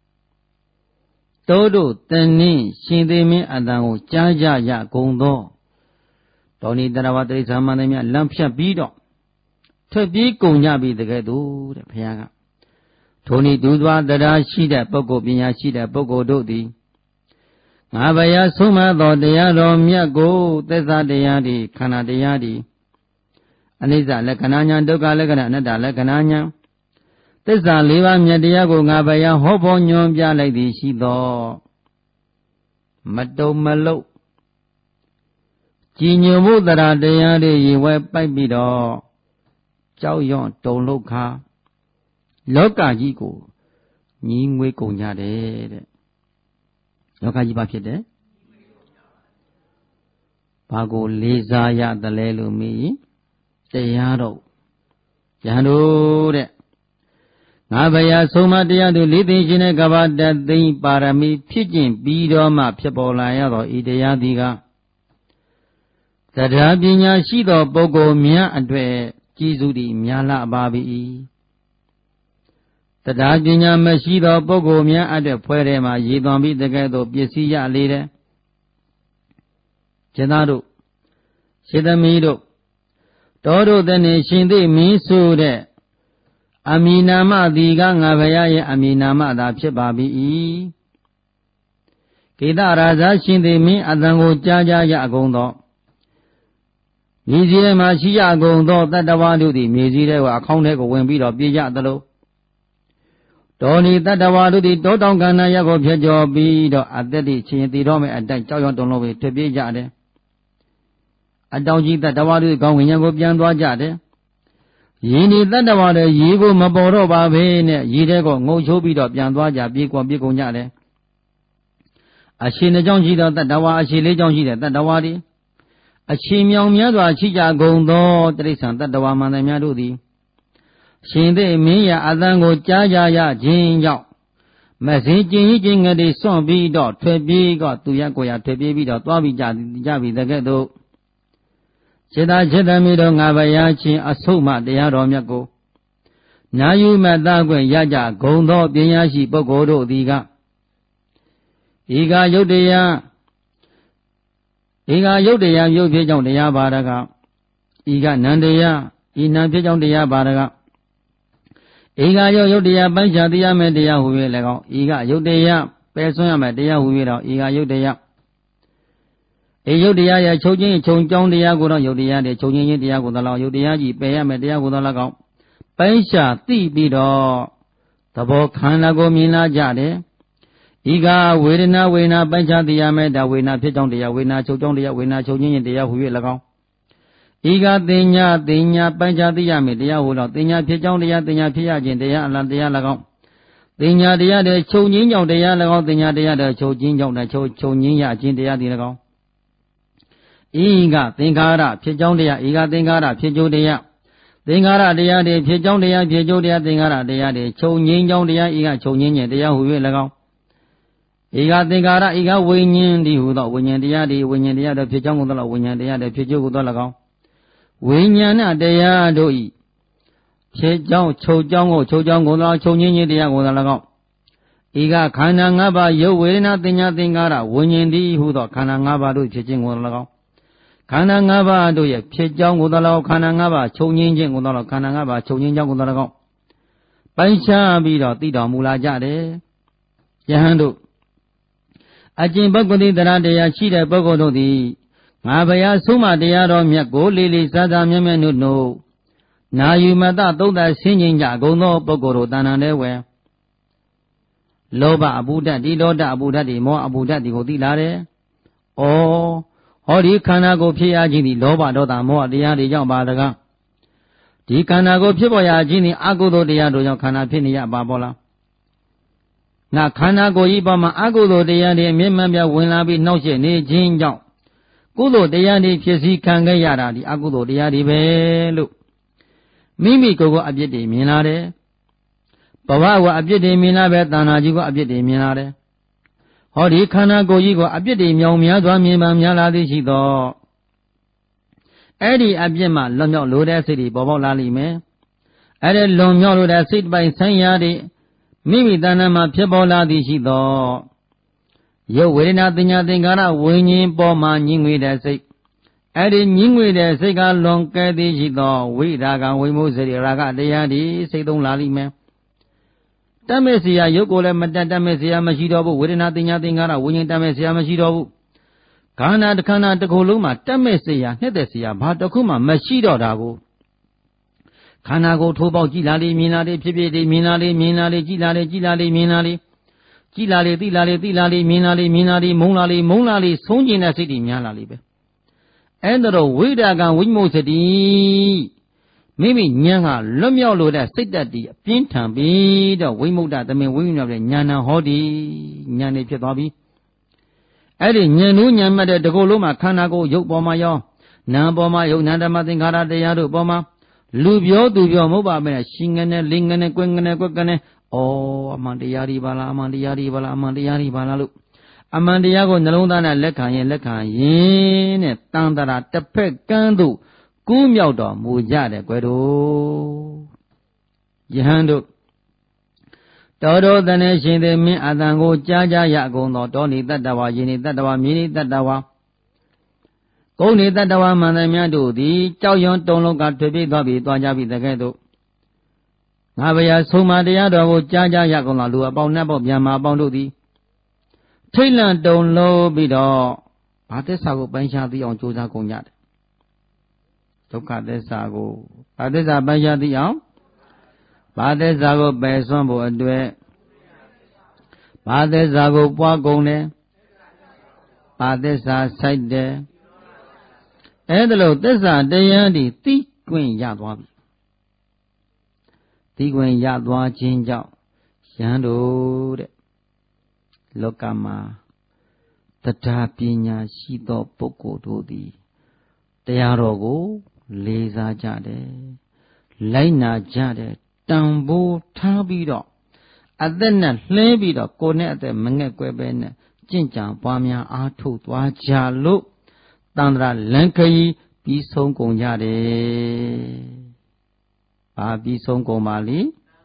တောတို့တနည်းရှင်သေးမင်းအတန်ကိုကြားကြရကုန်သောတောနိတရဝတိရိစ္ဆာန်မန္တမြလမ်းဖြတ်ပြီးတော့ထွက်ပြေးကုန်ကြပြီတကယ်တော့တဲ့ဘုရားကထိုနည်းတူစွာတရားရှိတဲ့ပုဂ္ဂိုလ်ပညာရှိတဲ့ပုဂ္ဂိုလ်တို့သည်ငါဘယာဆုံးမသောတရားတော်မြတ်ကိုသစ္စာတရားသည်ခန္ဓာတရားသည်အနိစ္စလက္ခဏာညာဒုက္ခလက္ခဏာအနတ္တလက္ခဏာညာသစ္စာလေးပါးမြတ်တရားကိုငါဘယာဟောပေါ်ညွှန်ပြလိုက်သည်ရှိသောမတုံမလုတ်ကြည်ညိုမှုတရားတရားတွေရေဝဲပိုက်ပြီးတော့ကြောက်ရွံ့တုန်လှုပ်ခါလောကကြီးကိုညီငွေကုန်ကြတယ်တဲ့လောကကြီးဘာဖြစ်တယ်ဘာကိုလေးစားရသလဲလို့မေးတရားတော့ယဟန်တို့တဲ့ငါဘယာဆုံးမတရားသူလေးသိရှင်တဲ့ကဘာတသိမ့်ပါရမီဖြစ်ကျင့်ပြီးတော့မှဖြစ်ပေါ်လာရသောဤတရားသည်ကတရားပညာရှိသောပုဂ္ဂိုလ်များအတွေ့ကြည်စုသည်များလာပါ၏တရားပညာမရှိသောပုဂ္ဂိုလ်များအတွေ့ဖွဲထဲမှာရည်သွန်ပြီးတကယ်တော့ပစ္စည်းရလေတဲ့ခြေသားတို့ရှေသမီးတို့တော်တို့တည်းနေရှင်သိမင်းဆိုတဲ့အမည်နာမသည်ကငါဘုရားရဲ့အမည်နာမသာဖြစ်ပါ၏ကိတရာဇာရှင်သိမင်းအတန်ကိုကြားကြရအကုန်သောမြေကြီးထဲမှာရှိရကုန်သောတတ္တဝါတို့သည်မြေကြီးထဲကအခေါင်းထဲကိုဝင်ပြီးတော့ပြေးကြသလိုတော်ဒီတတ္တဝါတို့သည်တောတောင်ကန္နာရက်ကိုဖြတ်ကျော်ပြီးတော့အသက်တိချင်းတည်တော်မဲ့အတိုက်ကြောက်ရွံ့တုန်လှုပ်ပြီးထွက်ပြေးကြတယ်အတောင်ကြီးတတ္တဝါတို့ကောင်းဝိညာဉ်ကိုပြန်သွားကြတယ်ရင်းဒီတတ္တဝါတွေရေကိုမပေါ်တော့ပါပဲနဲ့ရေထဲကိုငုံချိုးပြီးတော့ပြန်သွားကြပြေးကွန်ပြေးကုန်ကြတယ်အရှင်နှစ်ကြောင်းရှိသောတတ္တဝါအရှင်လေးကြောင်းရှိတဲ့တတ္တဝါတွေအရှင်မြောင်များစွာရှိကြကုန်သောတိရစ္ဆာန်တတ္တဝါမှန်သမျှတို့သည်ရှင်သိမင်းရအတန်ကိုကြားကြရခြင်းကြောင့်မစင်ကျင်ကြီးချင်းငယ်တွေစွန့်ပြီးတော့ထွက်ပြေးကသူရကိုရထွက်ပြေးပြီးတော့သွားပြီးကြကြပြီတကဲ့သို့စေတစေတမီတို့ငါဘယာချင်းအဆုတ်မှတရားတော်မြတ်ကိုနာယူမတခွင့်ရကြဂုံသောပညာရှိပုဂ္ဂိုလ်တို့သည်ကဤကယုတ်တရားဤကယုတ်တရားယုတ်ဖြစ်ကြောင့်တရားပါရကဤကနန္တရားဤနံဖြစ်ကြောင့်တရားပါရကဤကယုတ်ယုတ်တရားပိုင်းခြားတရားမဲ့တရားဟူ၍လည်းကောင်းဤကယုတ်တရားပယ်ဆွမ်းရမဲ့တရားဟူ၍တော့ဤကယုတ်တရားဤယုတ်တရားရဲ့ချုပ်ချင်းခြုံကြောင်းတရားကိုတော့ယုတ်တရားတဲ့ချုပ်ချင်းချင်းတရားကိုတော့ယုတ်တရားကြီးပယ်ရမဲ့တရားကိုတော့လည်းကောင်းပိုင်းခြားသိပြီးတော့သဘောခန္ဓာကိုမြင်လာကြတယ်ဤကဝေဒနာဝေဒနာပိုင်းခြားသိရမဲ့ဒါဝေဒနာဖြစ်ကြောင်းတရားဝေဒနာချုပ်ကြောင်းတရားဝေဒနာချုပ်ချင်းချင်းတရားဟူ၍လည်းကောင်းဤကတင်ညာတင်ညာပိုင်းခြားသိရမယ်တရားဟူတော့တင်ညာဖြစ်ကြောင်းတရားတင်ညာဖြစ်ရခြင်းတရားအလံတရား၎င်းတင်ညာတရားတဲ့ချုပ်ငင်းကြောင့်တရား၎င်းတင်ညာတရားတဲ့ချုပ်ခြင်းကြောင့်တဲ့ချုပ်ချုပ်ငင်းရခြင်းတရားဒီ၎င်းဤကသင်္ခါရဖြစ်ကြောင်းတရားဤကသင်္ခါရဖြစ်ကြိုးတရားသင်္ခါရတရားတွေဖြစ်ကြောင်းတရားဖြစ်ကြိုးတရားသင်္ခါရတရားတွေချုပ်ငင်းကြောင်းတရားဤကချုပ်ငင်းခြင်းတရားဟူ၍၎င်းဤကသင်္ခါရဤကဝိညာဉ်ဒီဟူသောဝိညာဉ်တရားဒီဝိညာဉ်တရားတွေဖြစ်ကြောင်းကိုသောဝိညာဉ်တရားတွေဖြစ်ကြိုးကိုသော၎င်းဝိညာဏတရားတို့ဤဖြစ်ကြောင်းချုပ်ကြောင်းကိုချုပ်ကြောင်းကိုသောချုပ်ငင်းခြင်းတရားကိုသော၎င်းဤကခန္ဓာ၅ပါးယုတ်ဝေဒနာတင်ညာသင်္ကာရဝိညာဉ်ဒီဟူသောခန္ဓာ၅ပါးတို့ဖြစ်ခြင်းကိုသော၎င်းခန္ဓာ၅ပါးတို့ရဲ့ဖြစ်ကြောင်းကိုသော၎င်းခန္ဓာ၅ပါးချုပ်ငင်းခြင်းကိုသော၎င်းခန္ဓာ၅ပါးချုပ်ငင်းကြောင်းကိုသော၎င်းပိုင်းခြားပြီးတော့သိတော်မူလာကြတယ်ယဟန်တို့အကျင့်ပုဂ္ဂိုလ်တရားတရားရှိတဲ့ပုဂ္ဂိုလ်တို့သည်ငါဘယာဆုံးမတရားတော်မြတ်ကိုလေးလေးစားစားမြတ်မြတ်နုနုနာယူမတသုံးသဆင်းခြင်းကြဂုံသောပုဂ္ဂိုလ်တို့တဏ္ဍာတဲ့ဝယ်လောဘအပူဓာတ်ဒီလောဒအပူဓာတ်ဒီမောအပူဓာတ်ဒီကိုသိလာတယ်။ဩဟောဒီခန္ဓာကိုဖြစ်ရခြင်းဒီလောဘဒေါသမောဟတရားတွေကြောင့်ပါတကားဒီခန္ဓာကိုဖြစ်ပေါ်ရခြင်းဒီအကုသိုလ်တရားတို့ကြောင့်ခန္ဓာဖြစ်နေရပါပေါ်လား။ငါခန္ဓာကိုယ်ကြီးပေါ်မှာအကုသိုလ်တရားတွေအမြဲမှန်ပြဝင်လာပြီးနှောက်ယှက်နေခြင်းကြောင့်ကုသိုလ်တရားတွေဖြစ်စီခံခဲ့ရတာဒီအကုသိုလ်တရားတွေပဲလို့မိမိကိုယ်ကိုအပြစ်တွေမြင်လာတယ်ဘဝကအပြစ်တွေမြင်လာပဲတဏှာကြီးကအပြစ်တွေမြင်လာတယ်ဟောဒီခန္ဓာကိုယ်ကြီးကိုအပြစ်တွေမြောင်များစွာမြင်ပါများလာသည်ရှိသောအဲ့ဒီအပြစ်မှလွန်မြောက်လိုတဲ့စိတ်တွေပေါ်ပေါက်လာလိမ့်မယ်အဲ့ဒီလွန်မြောက်လိုတဲ့စိတ်ပိုင်းဆိုင်ရာတွေမိမိတဏ္ဍာမှာဖြစ်ပေါ်လာသည်ရှိသောရုပ်ဝေဒနာတင်ညာသင်္ခါရဝိညာဉ်ပေါ်မှာညှင်းငွေတဲ့စိတ်အဲ့ဒီညှင်းငွေတဲ့စိတ်ကလွန်ကဲသည်ရှိသောဝိရာဂဝိမုစိရိရာဂတရားဒီစိတ်သုံးလာလိမ့်မယ်တတ်မဲ့เสียရုပ်ကိုလည်းမတတ်တတ်မဲ့เสียမရှိတော့ဘူးဝေဒနာတင်ညာသင်္ခါရဝိညာဉ်တတ်မဲ့เสียမရှိတော့ဘူးခန္ဓာတစ်ခန္ဓာတစ်ခုလုံးမှာတတ်မဲ့เสียနှစ်သက်เสียဘာတစ်ခုမှမရှိတော့တာကိုခန္ဓာကိုထိုးပေါက်ကြည်လာလေမြင်လာလေဖြစ်ဖြစ်လေးမြင်လာလေမြင်လာလေကြည်လာလေကြည်လာလေမြင်လာလေကြည်လာလေသိလာလေသိလာလေမြင်လာလေမြင်လာလေမုန်းလာလေမုန်းလာလေဆုံးကျင်တဲ့စိတ်တွေများလာလေပဲအဲ့ဒါဝိဒာကံဝိမုစတိမိမိဉာဏ်ဟာလွတ်မြောက်လို့တဲ့စိတ်တတ်တည်အပြင်းထန်ပြီးတော့ဝိမု ക്ത သမင်ဝိညာဉ်တဲ့ဉာဏ်ဟောဒီဉာဏ်နေဖြစ်သွားပြီအဲ့ဒီဉာဏ်တို့ဉာဏ်မှတ်တဲ့တကုလုံးမှာခန္ဓာကိုယ်ရုပ်ပေါ်မှာရောနာမ်ပေါ်မှာယုတ်နာဓမ္မသင်္ခါရတရားတို့ပေါ်မှာလူပြောသူပြောမဟုတ်ပါပဲရှင်ငနဲ့လင်ငနဲ့ကွင်းငနဲ့ကွက်ကနေဩအမှန်တရားဒီပါလားအမှန်တရားဒီပါလားအမှန်တရားဒီပါလားလို့အမှန်တရားကိုနှလုံးသားနဲ့လက်ခံရင်လက်ခံရင်တဲ့တန်တရာတစ်ဖက်ကန်းတို့ကူးမြောက်တော်မူကြတယ်ကွယ်တို့ယဟန်တို့တော်တော်တနဲ့ရှင်သည်မင်းအတန်ကိုကြားကြရကုန်သောတောနေတတ္တဝါယေနေတတ္တဝါမြေနေတတ္တဝါကုန်းနေတတ္တဝါမှန်သမျှတို့သည်ကြောက်ရွံ့တုန်လုံးကထွေပြေးသွားပြီးသွားကြပြီတကဲ့သို့ငါဘုရားဆုံးမတရားတော်ကိုကြားကြရကုန်သောလူအပေါင်းနှက်ပေါင်းပြန်မာအပေါင်းတို့သည်ထိတ်လန့်တုန်လို့ပြီးတော့ဘာသစ္စာကိုပိုင်းခြားသိအောင်ကြိုးစားကုန်ကြတယ်ဒုက္ခသစ္စာကိုဘာသစ္စာပိုင်းခြားသိအောင်ဘာသစ္စာကိုပယ်စွန့်ဖို့အတွက်ဘာသစ္စာကိုပွားကုန်တယ်ဘာသစ္စာစိုက်တယ်အဲ့ဒါလို့သစ္စာတရားဒီသိခွင့်ရသွားပြီသိခွင့်ရသွားခြင်းကြောင့်ယဟန်တို့တဲ့လောကမှာတရားပညာရှိသောပုဂ္ဂိုလ်တို့သည်တရားတော်ကိုလေးစားကြတယ်လိုက်နာကြတယ်တန်ဖိုးထားပြီးတော့အသက်နဲ့လှဲပြီးတော့ကိုယ်နဲ့အသက်မငဲ့ကွယ်ပဲနဲ့ကြင့်ကြံပွားများအားထုတ်သွားကြလို့တန်ត្រာလန်ခရီးပြီးဆုံးကုန်ကြတယ်။ဘာပြီးဆုံးကုန်ပါလိ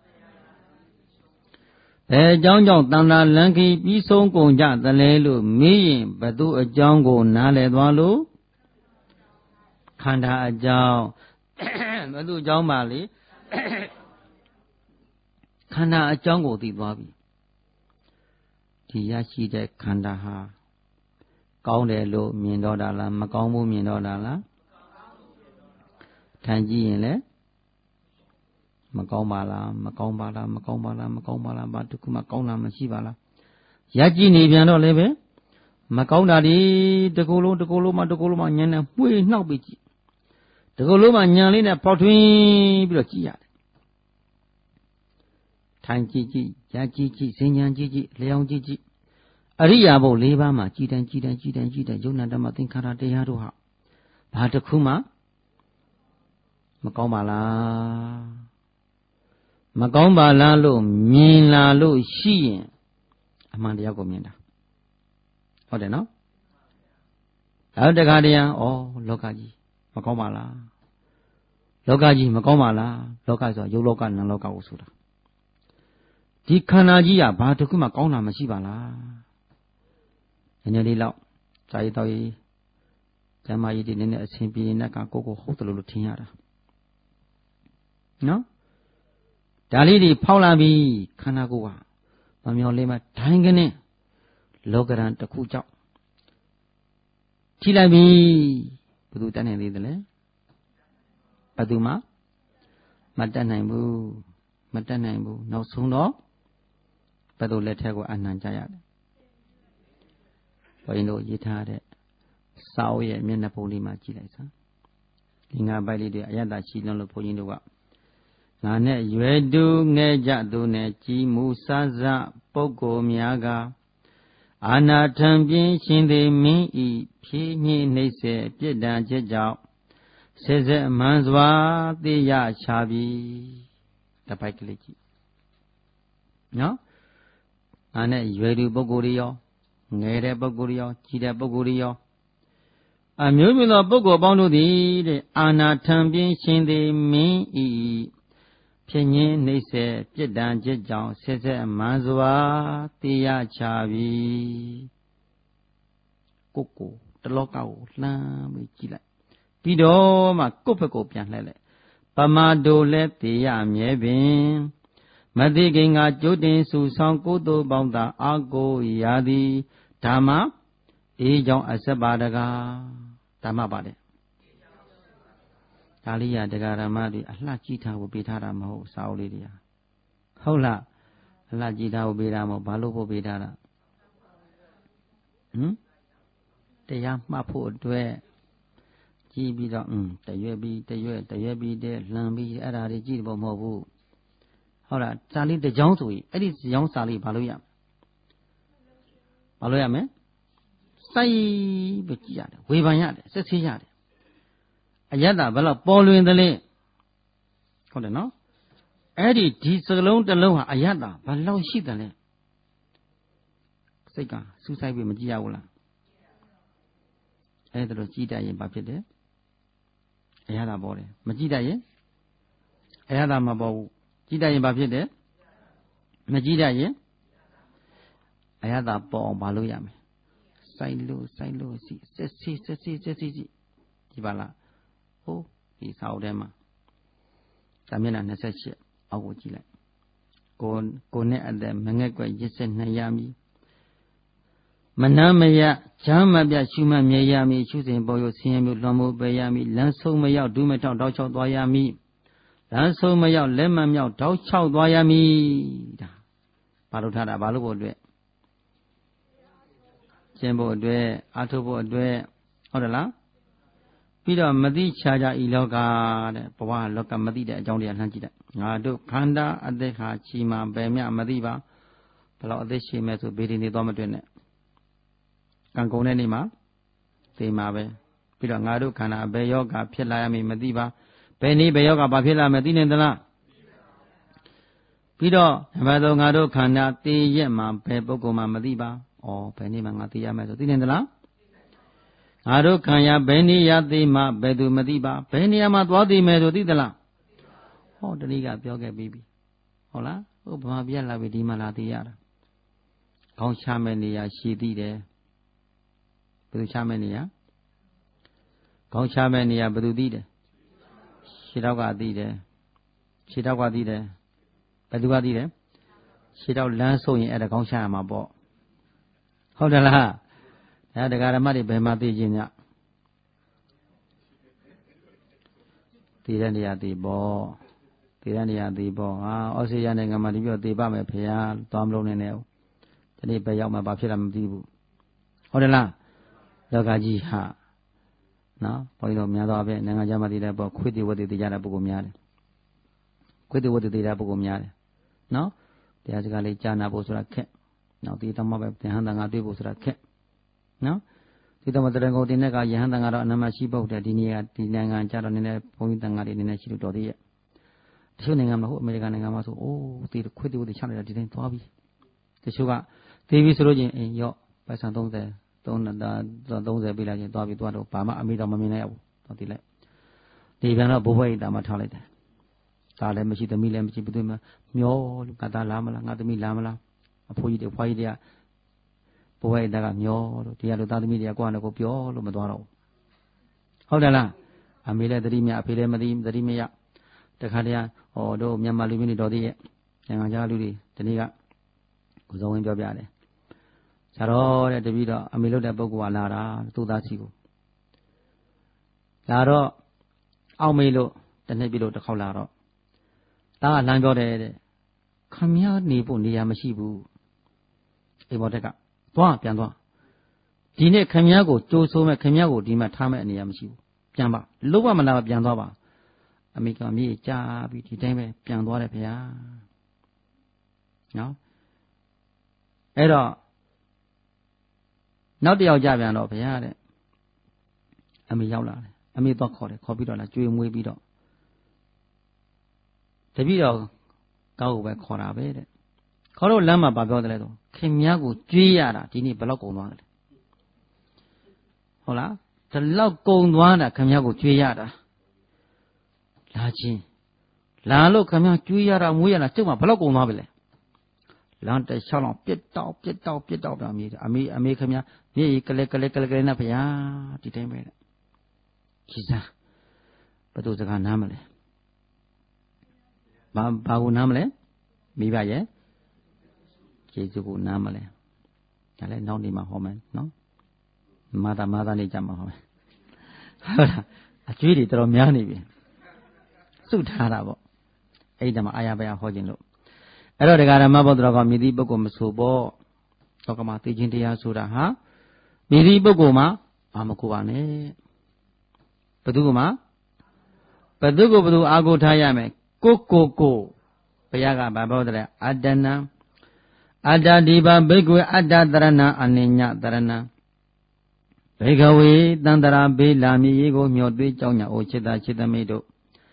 ဘယ်အကြောင်းကြောင့်တန်ត្រာလန်ခရီးပြီးဆုံးကုန်ကြသလဲလို့မေးရင်ဘသူအကြောင်းကိုနားလည်သွားလို့ခန္ဓာအကြောင်းဘသူအကြောင်းပါလိခန္ဓာအကြောင်းကိုသိသွားပြီဒီရရှိတဲ့ခန္ဓာဟာကောင်းတယ်လို့မြင်တော့တာလားမကောင်းဘူးမြင်တော့တာလားထိုင်ကြည့်ရင်လည်းမကောင်းပါလားမကောင်းပါလားမကောင်းပါလားမကောင်းပါလားဘာတစ်ခုမှကောင်းတာမရှိပါလားရကြည့်နေပြန်တော့လည်းပဲမကောင်းတာဒီတကူလုံးတကူလုံးမှတကူလုံးမှညံနေမှွေနှောက်ပြီးကြည့်တကူလုံးမှညံလေးနဲ့ပေါက်ထွင်းပြီးတော့ကြည့်ရတယ်ထိုင်ကြည့်ကြည့်ရကြည့်ကြည့်စဉ္ညာကြည့်ကြည့်လျောင်းကြည့်ကြည့်အရိယာဘုတ်၄ပါးမှာကြည်တန်းကြည်တန်းကြည်တန်းကြည်တန်းယုံနာဓမ္မသင်္ခါရတရားတို့ဟာဘာတစ်ခုမှမကောင်းပါလားမကောင်းပါလားလို့မြင်လာလို့ရှိရင်အမှန်တရားကိုမြင်တာဟုတ်တယ်နော်ဒါတခါတည်းဩလောကကြီးမကောင်းပါလားလောကကြီးမကောင်းပါလားလောကဆိုတာယုတ်လောကနံလောကကိုဆိုတာဒီခန္ဓာကြီးကဘာတစ်ခုမှကောင်းတာမရှိပါလားနည်းနည်းလေးတော့ဇာတိတော်ကြီးဇမကြီးဒီနည်းနည်းအဆင်ပြေနေကကိုကိုဟုတ်တယ်လို့ထင်ရတာနော်ဒါလေးတွေဖောက်လာပြီခန္ဓာကိုယ်ကမမျောလေးမှဒိုင်းကနေလောကရန်တစ်ခုကြောင့်ထိလိုက်ပြီဘယ်သူတတ်နိုင်သေးသလဲဘယ်သူမှမတတ်နိုင်ဘူးမတတ်နိုင်ဘူးနောက်ဆုံးတော့ဘယ်သူလက်ထက်ကိုအနှံကြရတယ်ဘုရင်တို့ရေးထားတဲ့စာအုပ်ရဲ့မျက်နှာပုံလေးမှာကြည့်လိုက်စမ်းဒီငါပိုက်လေးတွေအယတ္တရှိလွန်းလို့ဘုရင်တို့ကငါနဲ့ရွယ်တူငဲကြသူနဲ့ကြီးမူစစပုဂ္ဂိုလ်များကအာနာထံပြင်းရှင်သည်မင်းဤဖြည့်ညှိနှိမ့်စေပြစ်ဒဏ်ချက်ကြောင့်ဆက်ဆက်အမှန်စွာသိရချပြီတပိုက်ကလေးကြည့်နော်ငါနဲ့ရွယ်တူပုဂ္ဂိုလ်တွေရောငယ်တဲ့ပုဂ္ဂိုလ်တွေရောကြီးတဲ့ပုဂ္ဂိုလ်တွေရောအမျိုးမျိုးသောပုဂ္ဂိုလ်ပေါင်းတို့သည်တဲ့အာနာထံပြင်းရှင်သည်မင်းဤဖြစ်ငင်းနှိမ့်စေပြစ်ဒဏ်ချက်ကြောင့်ဆက်ဆက်အမှန်စွာသိရချပြီကိုကိုတလောကကိုလှမ်းပြီးကြည့်လိုက်ပြီးတော့မှကိုယ့်ဘက်ကိုပြန်လှည့်လိုက်ပမာဒိုလဲသိရမြဲပင်မတိကိငါကျိုးတင်စုဆောင်ကိုတိုပေါင်းသာအာကိုရာသည်ဓမ္မအေးကြောင့်အဆက်ပါတကားဓမ္မပါတယ်ဒါလေးရတရားဓမ္မတွေအလှကြည့်ထားဖို့ပေးထားတာမဟုတ်စာအုပ်လေးတွေဟုတ်လားအလှကြည့်ထားဖို့ပေးတာမဟုတ်ဘာလို့ဖို့ပေးထားတာဟမ်တရားမှတ်ဖို့အတွက်ကြည့်ပြီးတော့อืมတရွက်ပြီးတရွက်တရွက်ပြီးတဲ့လှန်ပြီးအဲ့ဒါတွေကြည့်ဖို့မဟုတ်ဘူးဟုတ်လားစာလေးတစ်ကြောင်းဆိုရင်အဲ့ဒီတစ်ကြောင်းစာလေးဘာလို့ရဘာလို့ရမလဲစိုက်ပြီးကြည့်ရတယ်ဝေဖန်ရတယ်စစ်ဆေးရတယ်အယတ္တဘယ်လောက်ပေါ်လွင်သလဲဟုတ်တယ်နော်အဲ့ဒီဒီစကလုံးတစ်လုံးဟာအယတ္တဘယ်လောက်ရှိတယ်လဲစိတ်ကစူးစိုက်ပြီးမကြည့်ရဘူးလားအဲ့ဒါလိုကြည့်တတ်ရင်ဘာဖြစ်တယ်အယတ္တပေါ်တယ်မကြည့်တတ်ရင်အယတ္တမပေါ်ဘူးကြည့်တတ်ရင်ဘာဖြစ်တယ်မကြည့်တတ်ရင်အယတ္တပေါ်အောင်ဘာလို့ရမလဲစိုက်လို့စိုက်လို့စီစစ်စီစစ်စီစစ်စီကြည့်ပါလားဟုတ်ဒီစာအုပ်ထဲမှာစာမျက်နှာ၂၈အောက်ကိုကြည့်လိုက်ကိုကိုနဲ့အသက်မငဲ့ကွက်ရစ်စစ်နှစ်ရမည်မနာမရချမ်းမပြရှုမှတ်မြဲရမည်ရှုစဉ်ပေါ်ရဆင်းရဲမျိုးလွန်မိုးပယ်ရမည်လမ်းဆုံးမရောက်ဒုမထောက်တောက်ချောက်သွားရမည်လမ်းဆုံးမရောက်လက်မမြောက်တောက်ချောက်သွားရမည်ဒါဘာလို့ထားတာဘာလို့ဖို့အတွက်ကျင့်ဖို့အတွက်အားထုတ်ဖို့အတွက်ဟုတ်တယ်လားပြီးတော့မသိချာချာဤလောကတဲ့ဘဝလောကမသိတဲ့အကြောင်းတရားလှမ်းကြည့်လိုက်ငါတို့ခန္ဓာအသက်ခါချီမှာဘယ်မြမသိပါဘယ်လောက်အသက်ရှိမဲ့ဆိုဘေးဒီနေသွားမတွေ့နဲ့ကံကုန်တဲ့နေ့မှာသိမှာပဲပြီးတော့ငါတို့ခန္ဓာဘယ်ယောဂဖြစ်လာရမည်မသိပါဘယ်နည်းဘယ်ယောဂဘာဖြစ်လာမယ်သိနေသလားပြီးတော့နံပါတ်သုံးငါတို့ခန္ဓာသိရက်မှာဘယ်ပုဂ္ဂိုလ်မှမသိပါဩဘယ်နည်းမှငါသိရမယ်ဆိုသိနေသလားငါတို့ခံရဘယ်နေရာသိမှဘယ်သူမသိပါဘယ်နေရာမှာသွားသိမယ်ဆိုသိသလားဟောတတိကပြောခဲ့ပြီးပြီဟုတ်လားဟုတ်ဗမာပြက်လာပြီဒီမှာလာသိရတာခေါင်းချမဲ့နေရာရှိသိတယ်ဘယ်သူချမဲ့နေရာခေါင်းချမဲ့နေရာဘယ်သူသိတယ်ခြေထောက်ကသိတယ်ခြေထောက်ကသိတယ်ဘယ်သူကသိတယ်ခြေထောက်လမ်းဆိုရင်အဲ့ဒါခေါင်းချရမှာပေါ့ဟုတ်တယ်လားဒါတရားဓမ္မတွေဘယ်မှာသိခြင်းညသိတဲ့နေရာသိပေါ့သိတဲ့နေရာသိပေါ့ဟာဩစတြေးလျနိုင်ငံမှာဒီပြောသိပါမယ်ဖေဟာသွားမလို့နေနေဦးဒီနေ့ပဲရောက်မှဘာဖြစ်လာမသိဘူးဟုတ်တယ်လားလောကကြီးဟာနော်ဘုန်းကြီးတို့များသောအားဖြင့်နိုင်ငံခြားမှာသိတဲ့ပေါ့ခွေးတိဝတ်တိသိကြတဲ့ပုဂ္ဂိုလ်များတယ်ခွေးတိဝတ်တိသိတဲ့ပုဂ္ဂိုလ်များတယ်နော်တရားစကားလေးကြားနာဖို့ဆိုတာခက်နော်ဒီတမပဲသင်္ဟန်တန်ခါတွေ့ဖို့ဆိုတာခက်နော်ဒီတော့တရံကုန်တင်တဲ့ကယဟန်တန်ကတော့အနမရှိပုတ်တယ်ဒီနေ့ကဒီနိုင်ငံကြတော့နည်းနည်းဘုန်းကြီးတန်ခါတွေနည်းနည်းရှိလို့တော်သေးရဲ့တချို့နိုင်ငံမှာဟုတ်အမေရိကန်နိုင်ငံမှာဆိုအိုးဒီခွေးတိဝတ်တိချလိုက်တာဒီတိုင်းသွားပြီတချို့ကသေးပြီဆိုလို့ချင်းအင်းရော့ပိုက်ဆံသုံးဆယ်သုံးတာသုံးဆယ်ပေးလိုက်ချင်းသွားပြီးသွားတော့ဘာမှအမေတော်မမြင်နိုင်ရဘူးတော့ဒီလိုက်ဒီပြန်တော့ဘိုးဘွားကြီးတာမှထားလိုက်တယ်ဒါလည်းမရှိသမီးလည်းမရှိဘယ်သူမှမျောလို့ငါသားလာမလားငါသမီးလာမလားအဖိုးကြီးတွေဖွားကြီးတွေကဘိုးဘွားကြီးတာကမျောလို့ဒီကလူသားသမီးတွေကကိုယ့်နဲ့ကိုပြောလို့မသွားတော့ဘူးဟုတ်တယ်လားအမေလည်းသတိမြအဖေလည်းမသိသတိမရတခါတည်းဟောတို့မြန်မာလူမျိုးတွေတော်သေးရဲ့နိုင်ငံခြားလူတွေဒီနေ့ကကိုစုံဝင်ပြောပြတယ်ဆရာတော်တဲ့တပည့်တော်အမေလုပ်တဲ့ပုဂ္ဂိုလ်ကလာတာသူ့သားစီကိုလာတော့အောက်မေးလို့တနေ့ပြီလို့တစ်ခေါက်လာတော့တားကလမ်းပြောတယ်တဲ့ခမည်းနေဖို့နေရာမရှိဘူးအိမ်ပေါ်တက်ကသွားပြန်သွားဒီနေ့ခမည်းကိုကြိုးဆိုးမဲ့ခမည်းကိုဒီမှာထားမဲ့အနေရာမရှိဘူးပြန်ပါလုံးဝမလာပြန်သွားပါအမေကမြေကြားပြီးဒီတိုင်းပဲပြန်သွားတယ်ဗျာနော်အဲ့တော့နောက်တယောက်ကြပြန်တော့ဗျာတဲ့အမေရောက်လာတယ်အမေတော့ခေါ်တယ်ခေါ်ပြီးတော့လာကြွေးမွေးပြီးတော့တပည့်တော်ကောက်ကိုပဲခေါ်တာပဲတဲ့ခေါ်တော့လမ်းမှာဗာပြောတယ်လေတော့ခင်များကိုကြွေးရတာဒီနေ့ဘယ်လောက်ကုန်သွားတယ်ဟုတ်လားဒီလောက်ကုန်သွားတာခင်များကိုကြွေးရတာလာချင်းလာလို့ခင်များကြွေးရတာမွေးရတာကျုပ်မှာဘယ်လောက်ကုန်သွားပြီလဲလမ်းတစ်လျှောက်လောက်ပြစ်တောက်ပြစ်တောက်ပြစ်တောက်ပြအမေအမေအမေခင်ဗျာမြေကြီးကလေးကလေးကလေးကလေးနဲ့ဗျာဒီတိုင်းပဲတဲ့ကြီးစားဘယ်သူစကားနားမလဲဘာဘာကိုနားမလဲမိဘရဲ့ကျေးဇူးကိုနားမလဲဒါလည်းနောက်နေမှာဟောမယ်နော်မာတာမာတာနေကြမှာဟောမယ်ဟုတ်လားအကျွေးတွေတော်တော်များနေပြီစုထားတာပေါ့အဲ့ဒီမှာအာရဘယဟောခြင်းလို့အဲ့တော့တရားဓမ္မဘောတော်ကမြည်သည့်ပုဂ္ဂိုလ်မဆိုပေါ့တော့ကမှသိချင်းတရားဆိုတာဟာမြည်သည့်ပုဂ္ဂိုလ်မှာအာမကိုပါနဲ့ဘသူကမှဘသူကိုဘသူအာကိုထားရမယ်ကိုကိုကိုဘုရားကဘာပြောတယ်အတ္တနံအတ္တဒီပါဘိက္ခွေအတ္တတရဏအနိညတရဏဘေကဝေတန္တရာဘေးလာမည်ရေကိုမျှော်တွေးကြောင်းညာအိုจิตတာจิตသမိတို့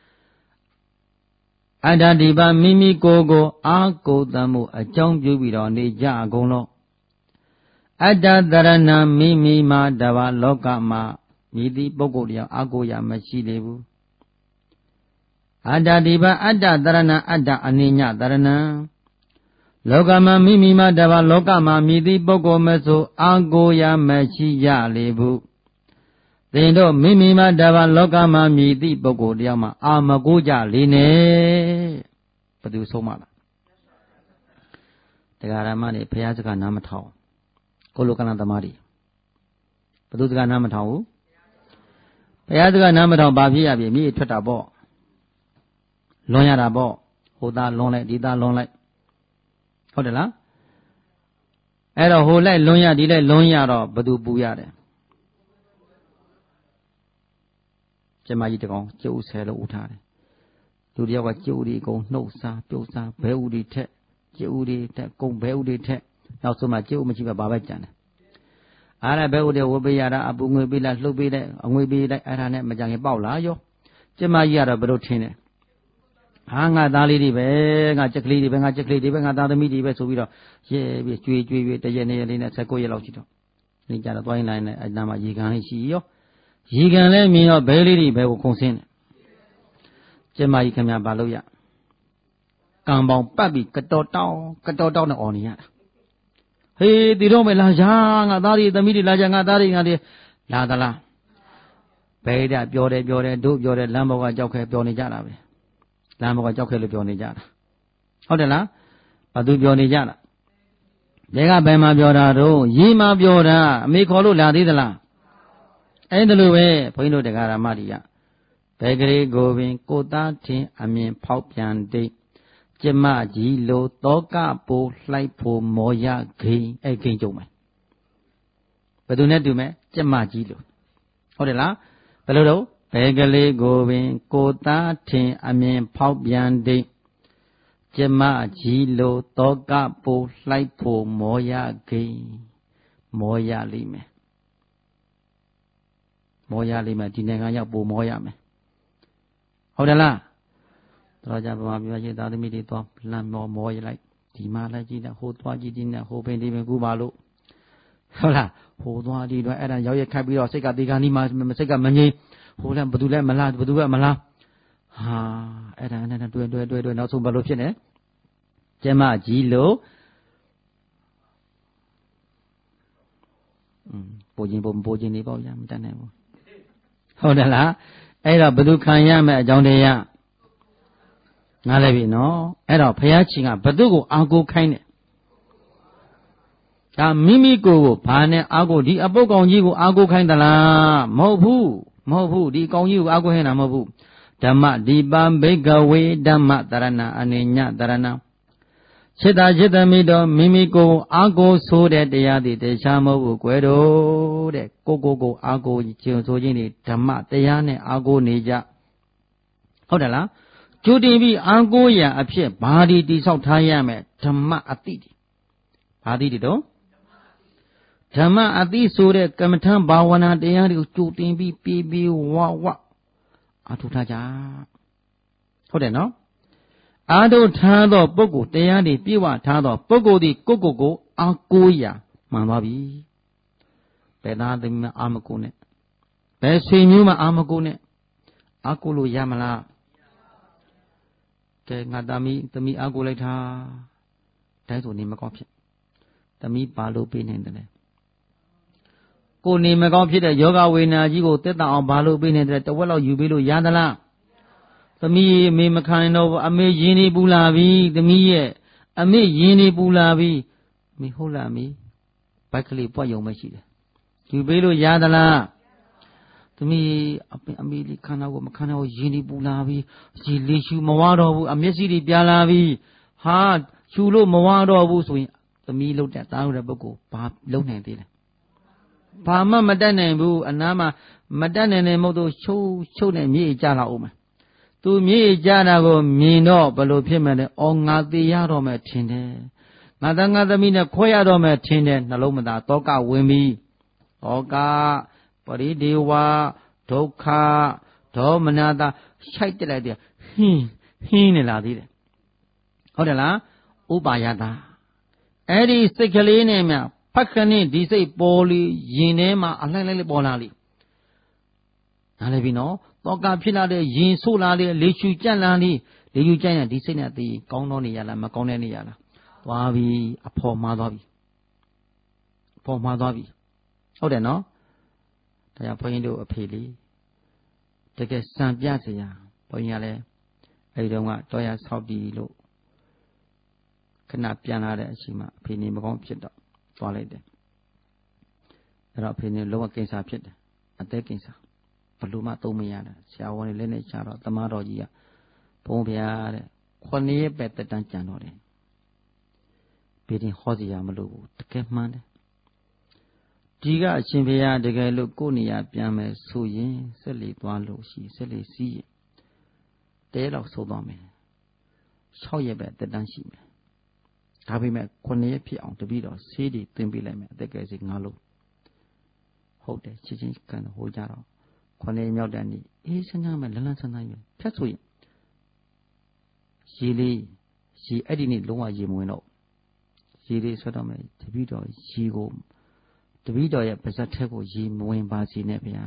အတ္တဒီပါမိမိကိုယ်ကိုအာကိုတမှုအကြောင်းပြုပြီးတော့နေကြအကုန်လုံးအတ္တတရဏမိမိမှာတဘာလောကမှာမြည်သည့်ပုဂ္ဂိုလ်တရားအာကိုရမရှိလေဘူးအတ္တဒီပါအတ္တတရဏအတ္တအနိညတရဏလောကမှာမိမိမှာတဘာလောကမှာမြည်သည့်ပုဂ္ဂိုလ်မဆိုအာကိုရမရှိရလေဘူးသင်တို့မိမိမှာတဘာလောကမှာမြည်သည့်ပုဂ္ဂိုလ်တရားမှာအာမကိုကြလေနဲ့ဘယ်သူဆုံးမလားတရားဓမ္မနဲ့ဘုရားစကားနားမထောင်ကိုလိုကလန်သမားတွေဘယ်သူစကားနားမထောင်ဘူးဘုရားစကားနားမထောင်ဘာဖြစ်ရပြီမြေထွက်တာပေါ့လွန်ရတာပေါ့ဟိုသားလွန်လိုက်ဒီသားလွန်လိုက်ဟုတ်တယ်လားအဲ့တော့ဟိုလိုက်လွန်ရဒီလိုက်လွန်ရတော့ဘသူပူရတယ်ကျမကြီးတကောင်ကျုပ်ဆယ်လို့ဥထားတယ်လူတယောက်ကကျုပ်ဒီအကုန်နှုတ်စားပြုတ်စားဘဲဥဒီထက်ကျုပ်ဒီထက်ကုံဘဲဥဒီထက်နောက်ဆုံးမှကျုပ်မရှိပဲဘာပဲကြံတယ်အားလည်းဘဲဥဒီဝပေးရတာအပူငွေပေးလိုက်လှုပ်ပေးလိုက်အငွေပေးလိုက်အဲ့ဒါနဲ့မကြံရင်ပေါက်လာရောကျမကြီးကတော့ဘယ်လိုထင်းတယ်ဟာငါသားလေးတွေပဲငါချက်ကလေးတွေပဲငါချက်ကလေးတွေပဲငါသားသမီးတွေပဲဆိုပြီးတော့ရဲပြီးကြွေးကြွေးပြီးတရက်နေရက်လေးနဲ့၁၉ရက်လောက်ရှိတော့နေကြတော့သွားရင်လိုက်နဲ့အနာမှာရေကန်လေးရှိရောရေကန်လည်းမြင်တော့ဘဲလေးတွေပဲကိုခုံဆင်းတယ်ကျမကြီးခင်ဗျာဘာလို့ရကံပေါင်ပတ်ပြီးကတော်တောင်းကတော်တောင်းနဲ့អော်နေရတာဟေးဒီတော့မလာကြငါသားတွေသမီးတွေလာကြငါသားတွေငါတွေလာသလားဘဲတဲ့ပြောတယ်ပြောတယ်တို့ပြောတယ်လမ်းဘောကကြောက်ခဲပြောနေကြတာပဲလမ်းဘောကကြောက်ခဲလို့ပြောနေကြတာဟုတ်တယ်လားဘာသူပြောနေကြတာဒီကဘယ်မှာပြောတာတော့ရေးမှာပြောတာအမေခေါ်လို့လာသေးသလားအဲ့ဒါလိုပဲဘုန်းကြီးတို့တရားဓမ္မတွေကဘယ်ကလေးကိုပင်ကိုသားထင်အမြင်ဖောက်ပြန်တိတ်ကျမကြီးလိုတောကပိုလှိုက်ဖို့မော်ရဂိမ်းအဲ့ဂိမ်းကြုံမယ်ဘယ်သူနဲ့တူမယ်ကျမကြီးလိုဟုတ်တယ်လားဘယ်လိုတော့ဘယ်ကလေးကိုပင်ကိုသားထင်အမြင်ဖောက်ပြန်တိတ်ကျမကြီးလိုတောကပိုလှိုက်ဖို့မော်ရဂိမ်းမော်ရလိမ့်မယ်မောရလိမ့်မယ်ဒီနိုင်ငံရောက်ပိုမောရမယ်ဟုတ်တယ်လားတော်ကြပါမှာပြောရှင်သာသမီတွေသွားလမ်းမောမောရလိုက်ဒီမှာလည်းကြည့်တယ်ဟိုသွားကြည့်ဒီနဲ့ဟိုပင်ဒီပင်ကူပါလို့ဟုတ်လားဟိုသွားဒီတော့အဲ့ဒါရောက်ရခတ်ပြီးတော့စိတ်ကတေခါနီးမှစိတ်ကမငြိမ်ဟိုလည်းဘသူလည်းမလားဘသူကမလားဟာအဲ့ဒါနဲ့တွေ့တွေ့တွေ့တွေ့နောက်ဆုံးဘယ်လိုဖြစ်နေကျမကြီးလို့อืมပိုခြင်းပိုပိုခြင်းနေပေါ့ရမတတ်နိုင်ဘူးဟုတ်တယ်လားအဲ့တော့ဘယ်သူခံရမယ်အကြောင်းတရားငါလည်းပြီနော်အဲ့တော့ဘုရားရှင်ကဘသူကိုအာကိုခိုင်းတယ်ဒါမိမိကိုယ်ကိုဘာနဲ့အာကိုဒီအပုတ်ကောင်ကြီးကိုအာကိုခိုင်းသလားမဟုတ်ဘူးမဟုတ်ဘူးဒီကောင်ကြီးကိုအာကိုခိုင်းတာမဟုတ်ဘူးဓမ္မဒီပံဘိကဝေဓမ္မတရဏအနေညတရဏစိတ္တจิตမိတော်မိမိကိုယ်အာကိုဆိုတဲ့တရားတွေတရားမဟုတ်ဘူးကွယ်တော့တဲ့ကိုကိုကိုအာကိုကျင့်ဆိုခြင်းတွေဓမ္မတရားနဲ့အာကိုနေကြဟုတ်တယ်လားကျူတင်ပြီးအာကိုရအဖြစ်ဘာဒီတိဆောက်ထားရမယ်ဓမ္မအတိတွေဘာတိတွေတော့ဓမ္မအတိဆိုတဲ့ကမ္မထံဘာဝနာတရားတွေကိုကျူတင်ပြီးပြေးပြေးဝဝအထုထားကြဟုတ်တယ်နော်အာထုထားသောပုဂ္ဂိုလ်တရားတွေပြည့်ဝထားသောပုဂ္ဂိုလ်သည်ကိုကိုကိုအာကိုရာမှန်သွားပြီဘယ်သားသမီးမှအာမကိုနဲ့ဘယ်ဆွေမျိုးမှအာမကိုနဲ့အာကိုလို့ရမလားကဲငါသမီးသမီးအာကိုလိုက်တာတိုင်းဆိုနေမကောင်းဖြစ်သမီးပါလို့ပေးနိုင်တယ်လေကိုနေမကောင်းဖြစ်တဲ့ယောဂဝေဒနာကြီးကိုတက်တအောင်ဘာလို့ပေးနေတယ်တဝက်လောက်ယူပေးလို့ရသလားသမီးအမေမခံတော့ဘူးအမေရင်းနေပူလာပြီသမီးရဲ့အမေရင်းနေပူလာပြီမေဟုတ်လားမေဘိုက်ကလေးပွက်ယုံမရှိတယ်ယူပေးလို့ရသလားသမီးအမေအမေလေးခန္ဓာကိုမခန္ဓာကိုရင်းနေပူလာပြီရေလေးရှူမဝတော့ဘူးအမျက်စိတွေပြာလာပြီဟာရှူလို့မဝတော့ဘူးဆိုရင်သမီးလှုပ်တဲ့တားလို့တဲ့ပုဂ္ဂိုလ်ဘာလုံနိုင်သေးလဲဘာမှမတတ်နိုင်ဘူးအနားမှာမတတ်နိုင်တဲ့မဟုတ်တော့ရှုပ်ရှုပ်နေမြေကြလာအောင်မယ်သူမြေကြတာကိုမြင်တော့ဘယ်လိုဖြစ်မလဲအော်ငါသေးရတော့မယ်ထင်တယ်ငါသားငါသမီးနဲ့ခွဲရတော့မယ်ထင်တယ်နှလုံးမသားတောကဝင်ပြီတောကပရိဒေဝဒုက္ခဒေါမနတာရှိုက်တက်လိုက်တယ်ဟင်းဟင်းနေလာသေးတယ်ဟုတ်တယ်လားဥပါယတာအဲ့ဒီစိတ်ကလေးနဲ့မြဖက်ခဏဒီစိတ်ပေါ်လီရင်ထဲမှာအလှိုက်လိုက်လိုက်ပေါ်လာလိနားလည်ပြီနော်တောကဖြစ်လာတဲ့ရင်ဆိုးလာတဲ့လေချူကြက်လာလိလေချူကြက်ရင်ဒီစိတ်နဲ့သိကောင်းတော့နေရလားမကောင်းတဲ့နေရလားသွားပြီအဖော်မှားသွားပြီအဖော်မှားသွားပြီဟုတ်တယ်နော်ဒါကြောင့်ဘုန်းကြီးတို့အဖေလေးတကယ်စံပြစရာဘုန်းကြီးကလည်းအဲဒီတော့ကတော်ရဆောက်တီလို့ခဏပြန်လာတဲ့အချိန်မှာအဖေနေမကောင်းဖြစ်တော့သွားလိုက်တယ်အဲ့တော့အဖေနေလုံးဝကိစ္စဖြစ်တယ်အသက်ကိစ္စဘလို့မှသုံးမရတာဆရာဝန်တွေလည်းနဲ့ချတော့တမတော်ကြီးကဘုန်းဗျာတဲ့ခုနှစ်ရက်ပဲတက်တန်းကြံတော့တယ်ဘေးတင်ဟောစီရမလို့ဘူးတကယ်မှန်တယ်ဒီကအရှင်ဘုရားတကယ်လို့ကိုယ်နေရာပြန်မယ်ဆိုရင်ဆက်လေသွားလို့ရှိဆက်လေစီးရင်တဲတော့ဆိုသွားမယ်၆ရက်ပဲတက်တန်းရှိမယ်ဒါပေမဲ့ခုနှစ်ရက်ဖြစ်အောင်တပည့်တော်ဆေးတွေသင်ပေးလိုက်မယ်အသက်ကယ်စီငါလို့ဟုတ်တယ်ချစ်ချင်းကန်ဟိုကြတော့ခုနှစ်ရက်မြောက်တဲ့နေ့အေးစမ်းစမ်းပဲလန်းလန်းဆန်းဆန်းပဲဖြတ်ဆိုရင်ရေလေးရေအဲ့ဒီနေ့လုံးဝရေမဝင်တော့ရေလေးဆွတ်တော့မယ်တပည့်တော်ရေကိုတပည့်တော်ရဲ့ပါဇက်ထက်ကိုရေမဝင်ပါစေနဲ့ဗျာ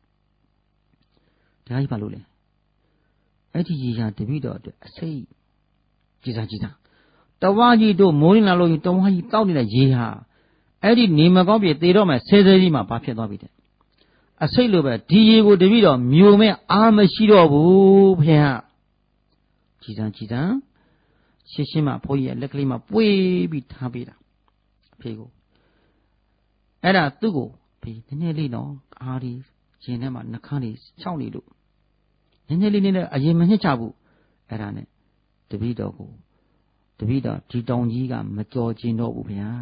ဒါကြီးဘာလို့လဲအဲ့ဒီရေရာတပည့်တော်အတွက်အစိတ်ကြည်စားကြည်စားတဝါကြီးတို့မိုးရင်းလာလို့တဝါကြီးတောက်နေတဲ့ရေဟာအဲ့ဒီနေမကောင်းပြေသေတော့မယ်ဆဲဆဲကြီးမှဘာဖြစ်သွားပြီတဲ့အစိတ်လိုပဲဒီရေကိုတပည့်တော်မျိုးမဲ့အားမရှိတော့ဘူးဗျာကြည်စားကြည်စားရှင်းရှင်းမှဘုန်းကြီးရဲ့လက်ကလေးမှာပွေးပြီးထားပေးတာအဖေကိုအဲ့ဒါသူ့ကိုဖေနည်းနည်းလေးတော့အားဒီရင်ထဲမှာနှခမ်းလေးချောင်းနေလို့နည်းနည်းလေးနဲ့အရင်မညှစ်ချဘူးအဲ့ဒါနဲ့တပည့်တော်ကိုတပည့်တော်ဒီတောင်ကြီးကမကြော်ကျင်တော့ဘူးဗျာ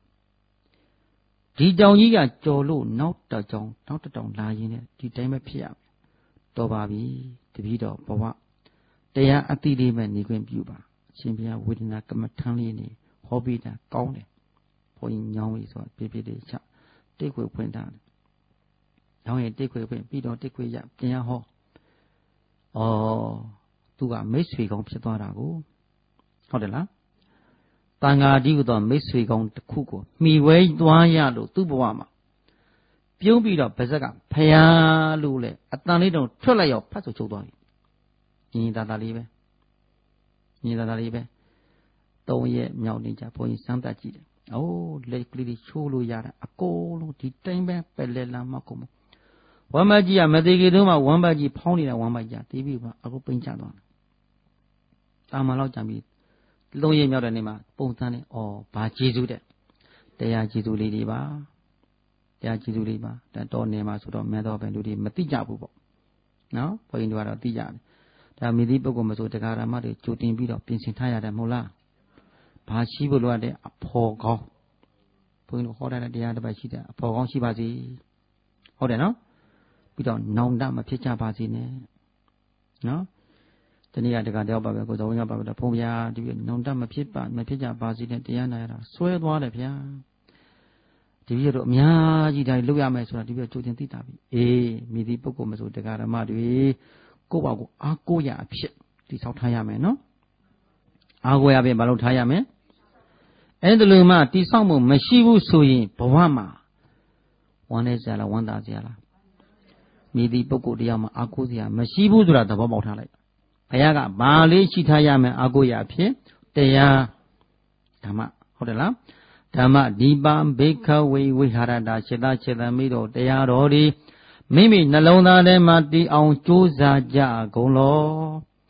ဒီတောင်ကြီးကကြော်လို့နောက်တစ်ကြောင်နောက်တစ်တောင်လာရင်လည်းဒီတိုင်းပဲဖြစ်ရမယ်တော်ပါပြီတပည့်တော်ဘဝတရားအတိလေးမဲ့နေခွင့်ပြုပါအရှင်ဘုရားဝေဒနာကမ္မထမ်းလေးနေဟောပြီးတာကောင်းတယ်ဘုန်းကြီးညောင်းပြီဆိုတော့ပြပြလေးချတိတ်ခွေဖွင့်တာညောင်းရင်တိတ်ခွေဖွင့်ပြီးတော့တိတ်ခွေရပြန်ရဟောဩသူကမိတ်ဆွေကောင်းဖြစ်သွားတာကိုဟုတ်တယ်လားတန်ဃာတိကတော့မိတ်ဆွေကောင်းတစ်ခုကိုမှီဝဲသွားရလို့သူ့ဘဝမှာပြုံးပြီးတော့ဗဇက်ကဖယားလို့လေအတန်လေးတုံထွက်လိုက်ရောက်ဖတ်ဆိုချုပ်သွားပြီညီညီသားသားလေးပဲညီသားသားလေးပဲသုံးရက်မြောက်နေကြဘုန်းကြီးစမ်းသပ်ကြည့်တယ်အိုးလက်ကလေးချိုးလို့ရတာအကုန်လုံးဒီတိုင်းပဲပယ်လဲလာမှကုန်ဝမ်းမကြီးကမသေးခင်တုန်းကဝမ်းမကြီးဖောင်းနေတာဝမ်းမကြီးတီးပြီးပါအခုပိန်ချသွားတယ်တာမန်လောက်ကြံပြီးသုံးရက်မြောက်တဲ့နေ့မှာပုံစံနဲ့ဩဘာကျေးဇူးတဲ့တရားကျေးဇူးလေးတွေပါတရားကျေးဇူးလေးပါတော်နေမှာဆိုတော့မဲတော့ပဲလူတွေမသိကြဘူးပေါ့နော်ဘုန်းကြီးတို့ကတော့သိကြတယ်ဒါမိသည့်ပုဂ္ဂိုလ်မဆိုတရားဓမ္မတွေကြိုတင်ပြီးတော့ပြင်ဆင်ထားရတယ်မဟုတ်လားဘာရှိဖို့လိုအပ်တဲ့အဖော်ကောင်းဘုန်းကြီးတို့ဟောတဲ့တရားတစ်ပတ်ရှိတယ်အဖော်ကောင်းရှိပါစေဟုတ်တယ်နော်ပြီးတော့နောင်တမဖြစ်ကြပါစေနဲ့နော်ဒီနေ့ကတခါတယောက်ပါပဲကိုယ်တော်ဝင်ကပါပဲဘုန်းဗျာဒီနောင်တမဖြစ်ပါမဖြစ်ကြပါစေနဲ့တရားနာရတာဆွဲသွားတယ်ဗျာဒီပြည့်တော့အများကြီးဒါလုပ်ရမယ်ဆိုတာဒီပြည့်ကြိုတင်သိတာပြီအေးမိသည့်ပုဂ္ဂိုလ်မဆိုတရားဓမ္မတွေကိုယ့်ဘာကိုအားကိုးရအဖြစ်တိဆောက်ထားရမယ်နော်အားကိုးရပြင်မလုပ်ထားရမယ်အဲ့ဒါလိုမှတိဆောက်မှုမရှိဘူးဆိုရင်ဘဝမှာဝမ်းနေစရာလားဝမ်းသာစရာလားမိသည့်ပုဂ္ဂိုလ်တရားမှာအားကိုးစရာမရှိဘူးဆိုတာသဘောပေါက်ထားလိုက်ဘုရားကဘာလေးရှိထားရမယ်အားကိုးရအဖြစ်တရားဓမ္မဟုတ်တယ်လားဓမ္မဒီပံဘိခဝေဝိဟာရတာစေတစေတမိတို့တရားတော်ဒီမိမိနှလုံးသားထဲမှာတည်အောင်ကြိုးစားကြကုန်လော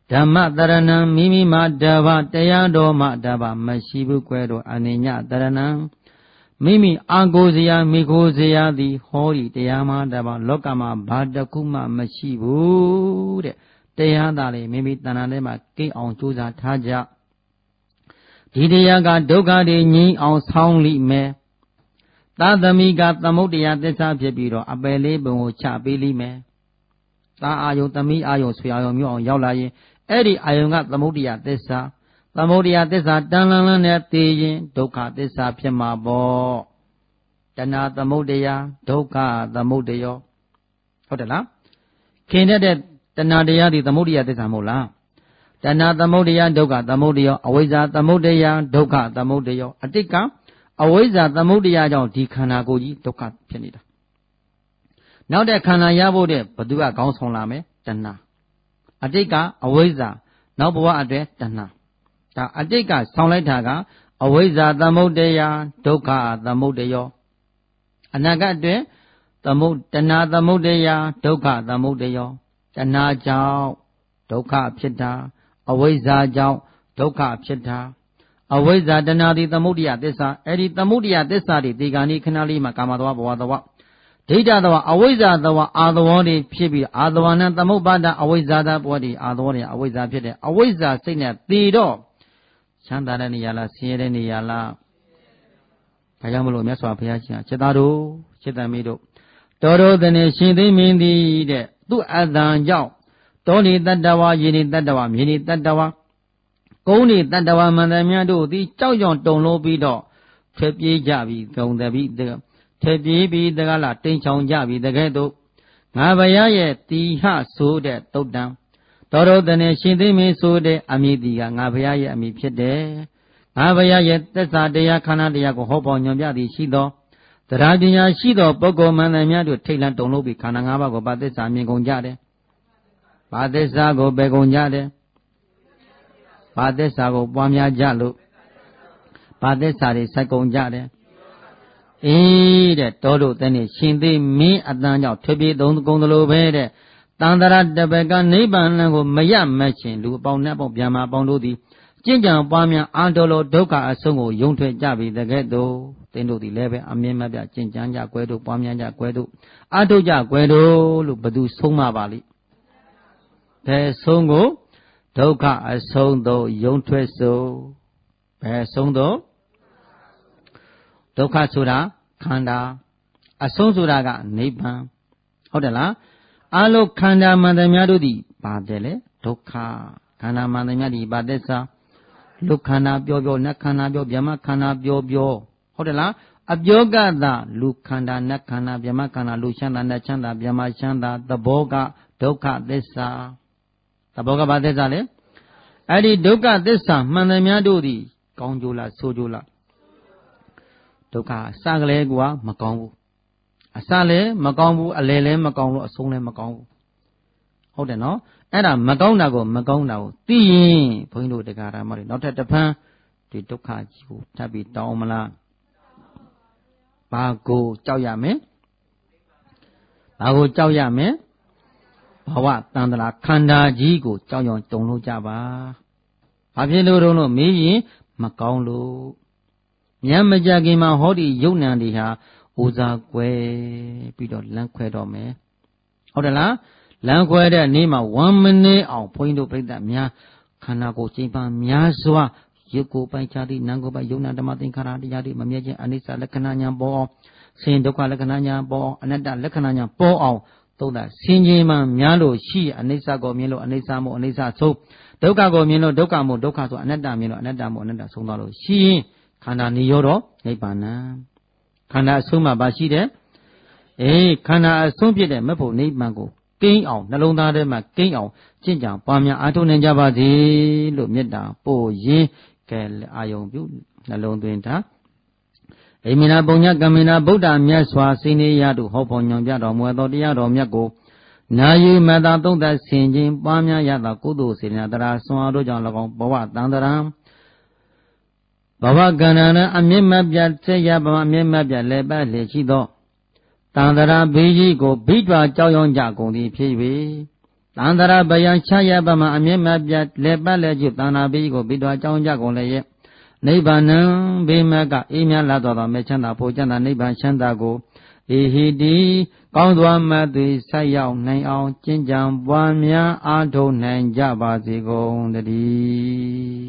ဓမ္မတရဏံမိမိမှာတဘာတရားတော်မှတဘာမရှိဘူးကွယ်တော့အနိညတရဏံမိမိအာကိုစရာမိကိုစရာသည်ဟောဒီတရားမှတဘာလောကမှာဘာတခုမှမရှိဘူးတဲ့တရားသားလေးမိမိတဏ္ဍာထဲမှာကိန်းအောင်ကြိုးစားထားကြဒီတရားကဒုက္ခတွေငြိမ်းအောင်ဆောင်းလိမယ်သာသမီကသမုဒ္ဒရာသစ္စာဖြစ်ပြီးတော့အပယ်လေးပုံကိုချပေးလိမယ်သာအာယုသမီးအာယုဆွေအာယုမျိုးအောင်ရောက်လာရင်အဲ့ဒီအာယုကသမုဒ္ဒရာသစ္စာသမုဒ္ဒရာသစ္စာတန်လန်းလန်းနဲ့သိရင်ဒုက္ခသစ္စာဖြစ်မှာပေါ့တဏှာသမုဒ္ဒရာဒုက္ခသမုဒ္ဒယောဟုတ်တယ်လားခင်တဲ့တဏှာတရားဒီသမုဒ္ဒရာသစ္စာမဟုတ်လားတဏှာသမုဒ္ဒရာဒုက္ခသမုဒ္ဒယောအဝိဇ္ဇာသမုဒ္ဒရာဒုက္ခသမုဒ္ဒယောအတိတ်ကအဝိဇ္ဇာသမုဒ္ဒရာကြောင့်ဒီခန္ဓာကိုယ်ကြီးဒုက္ခဖြစ်နေတာနောက်တဲ့ခန္ဓာရဖို့တဲ့ဘသူကခေါင်းဆောင်လာမယ်တဏှာအတိတ်ကအဝိဇ္ဇာနောက်ဘဝအတွက်တဏှာဒါအတိတ်ကဆောင်လိုက်တာကအဝိဇ္ဇာသမုဒ္ဒရာဒုက္ခသမုဒ္ဒယောအနာဂတ်အတွက်သမုဒ္တဏှာသမုဒ္ဒရာဒုက္ခသမုဒ္ဒယောတဏှာကြောင့်ဒုက္ခဖြစ်တာအဝိဇ္ဇာကြောင့်ဒုက္ခဖြစ်တာအဝိဇ္ဇာတဏှာဒီသမုဒ္ဒရာသစ္စာအဲ့ဒီသမုဒ္ဒရာသစ္စာတွေဒီကနေ့ခဏလေးမှာကာမတဝဘဝတဝဒိဋ္ဌတဝအဝိဇ္ဇာတဝအာသဝတွေဖြစ်ပြီးအာသဝနဲ့သမုပ္ပါဒအဝိဇ္ဇာတဘဝတွေအာသဝတွေအဝိဇ္ဇာဖြစ်တယ်အဝိဇ္ဇာစိတ်နဲ့တည်တော့ချမ်းသာတဲ့နေရာလားဆင်းရဲတဲ့နေရာလားဒါကြောင့်မလို့မြတ်စွာဘုရားရှင်จิตသားတို့จิตတမိတို့တော်တော်တည်းရှင်သိမင်းသည်တဲ့သူ့အတန်ကြောင့်တောနေတတ္တဝါယေနေတတ္တဝါမြေနေတတ္တဝါကုန်းနေတတ္တဝါမန္တများတို့သည်ကြောက်ကြောင်တုန်လို့ပြီးတော့ထွက်ပြေးကြပြီးဂုံတပိထွက်ပြေးပြီးတကားလားတိမ်ချောင်ကြပြီးတကယ်တော့ငါဘုရားရဲ့တီဟဆိုတဲ့တုတ်တံတော်တော်တည်းရှင်သိမင်းဆိုတဲ့အမိတီကငါဘုရားရဲ့အမိဖြစ်တယ်ငါဘုရားရဲ့သစ္စာတရားခန္ဓာတရားကိုဟောပေါ်ညွှန်ပြသည်ရှိသောတရားပညာရှိသောပုဂ္ဂိုလ်မှန်သမျှတို့ထိတ်လန့်တုန်လှုပ်ပြီးခန္ဓာ၅ပါးကိုဘာသစ္စာမြင်ကုန်ကြတယ်ဘာသစ္စာကိုပယ်ကုန်ကြတယ်ဘာသစ္စာကိုပွားများကြလို့ဘာသစ္စာတွေစိုက်ကုန်ကြတယ်အေးတဲ့တောတို့တဲ့နေ့ရှင်သေးမင်းအတန်းကြောင့်ထွေပြေသုံးကုံသလိုပဲတဲ့တန်တရာတပကနိဗ္ဗာန်ကိုမရမချင်းလူအပေါင်းနဲ့ပေါင်းပြန်มาပေါင်းတို့သည်ကျင့်ကြံပွားများအာတော်လိုဒုက္ခအဆုံးကိုယုံထွက်ကြပြီတကဲ့သို့တင်းတို့သည်လည်းပဲအမြင်မပြကျင့်ကြံကြကွဲတို့ပွားများကြကွဲတို့အာထုတ်ကြကွဲတို့လို့ဘသူဆုံးမပါလိဘယ်ဆုံးကိုဒုက္ခအဆုံးသို့ယုံထွက်ဆိုဘယ်ဆုံးသို့ဒုက္ခဆိုတာခန္ဓာအဆုံးဆိုတာကနိဗ္ဗာန်ဟုတ်တယ်လားအလုံးခန္ဓာမှန်သမျှတို့သည်ပါတယ်လေဒုက္ခခန္ဓာမှန်သမျှသည်ဘာသစ္စာလူခန္ဓာပြောပြောနတ်ခန္ဓာပြောဗျမခန္ဓာပြောပြောဟုတ်တယ်လားအပြောကသာလူခန္ဓာနတ်ခန္ဓာဗျမခန္ဓာလူချမ်းသာနတ်ချမ်းသာဗျမချမ်းသာသဘောကဒုက္ခသစ္စာသဘောကဘာသစ္စာလဲအဲ့ဒီဒုက္ခသစ္စာမှန်သမျှတို့သည်ကောင်းကျိုးလားဆိုးကျိုးလားဒုက္ခအစကလေးကမကောင်းဘူးအစလည်းမကောင်းဘူးအလယ်လည်းမကောင်းလို့အဆုံးလည်းမကောင်းဘူးဟုတ်တယ်နော်အဲ့ဒါမကောင်းတာကိုမကောင်းတာကိုသိရင်ဘုန်းကြီးတို့တရားဓမ္မတွေနောက်ထပ်တစ်ဖန်ဒီဒုက္ခကြီးကိုထပ်ပြီးတောင်းမလားဘာကိုကြောက်ရမလဲဘာကိုကြောက်ရမလဲဘဝတန်တရာခန္ဓာကြီးကိုကြောက်ရွံ့တုန်လို့ကြပါဘာဖြစ်လို့တော့လို့မေးရင်မကောင်းလို့ညမကြခင်မှာဟောဒီယုတ်နံတွေဟာဦးစားကွယ်ပြီးတော့လမ်းခွဲတော့မယ်ဟုတ်တယ်လားလမ်းခွဲတဲ့နေ့မှာone minuteအောင်ဘုန်းကြီးတို့ပြိဿများခန္ဓာကိုယ်ချိန်ပန်းများစွာရုပ်ကိုယ်ပိုင်ခြားသည့်နာမ်ကိုယ်ပိုင်ယုံနာဓမ္မသင်္ခါရတရားတွေမမြဲခြင်းအနိစ္စလက္ခဏာညာပေါ်အောင်ဆင်းဒုက္ခလက္ခဏာညာပေါ်အောင်အနတ္တလက္ခဏာညာပေါ်အောင်သုံးတာဆင်းခြင်းမှများလို့ရှိအနိစ္စကိုမြင်လို့အနိစ္စမို့အနိစ္စဆုံးဒုက္ခကိုမြင်လို့ဒုက္ခမို့ဒုက္ခဆိုအနတ္တမြင်လို့အနတ္တမို့အနတ္တဆုံးသွားလို့ရှိရင်ခန္ဓာနိရောဓနိဗ္ဗာန်ခန္ဓာအဆုံးမှာပါရှိတယ်အေးခန္ဓာအဆုံးဖြစ်တဲ့မဖို့နိဗ္ဗာန်ကိုကိန်းအောင်နှလုံးသားထဲမှာကိန်းအောင်ကျင့်ကြံပွားများအားထုတ်နိုင်ကြပါစေလို့မေတ္တာပို့ရင်းကဲအာယုံပြုနှလုံးသွင်းထားအိမိနာပုံညကမေနာဗုဒ္ဓမြတ်စွာစိနေရတို့ဟောဖို့ညွန်ပြတော်မူသောတရားတော်မြတ်ကိုနာယူမတ္တသုံးသက်ဆင်ခြင်းပွားများရသောကုသိုလ်စေနာတရားဆွမ်းအားတို့ကြောင့်၎င်းဘဝတန်တရာဘဝကန္နာအမြင့်မပြတ်ဆက်ရပါအမြင့်မပြတ်လည်းပတ်လေရှိသောတန်တရာဘေးကြီးကိုဘိဓွာကြောက်ရွံ့ကြကုန်သည်ဖြစ်၍တတန္တရာဘယံချရပမအမြဲမပြတ်လက်ပတ်လက်ကျွတဏ္ဍာပိကိုပြီးတော့အကြောင်းကြကုန်လည်းရဲ့နိဗ္ဗာန်ံဘေမကအေးမြလာတော်တော်မဲ့ချမ်းသာဖို့ချမ်းသာနိဗ္ဗာန်ချမ်းသာကိုအေဟိတိကောင်းစွာမှတ်သိဆိုက်ရောက်နိုင်အောင်ကျင့်ကြံပွားများအားထုတ်နိုင်ကြပါစေကုန်တည်း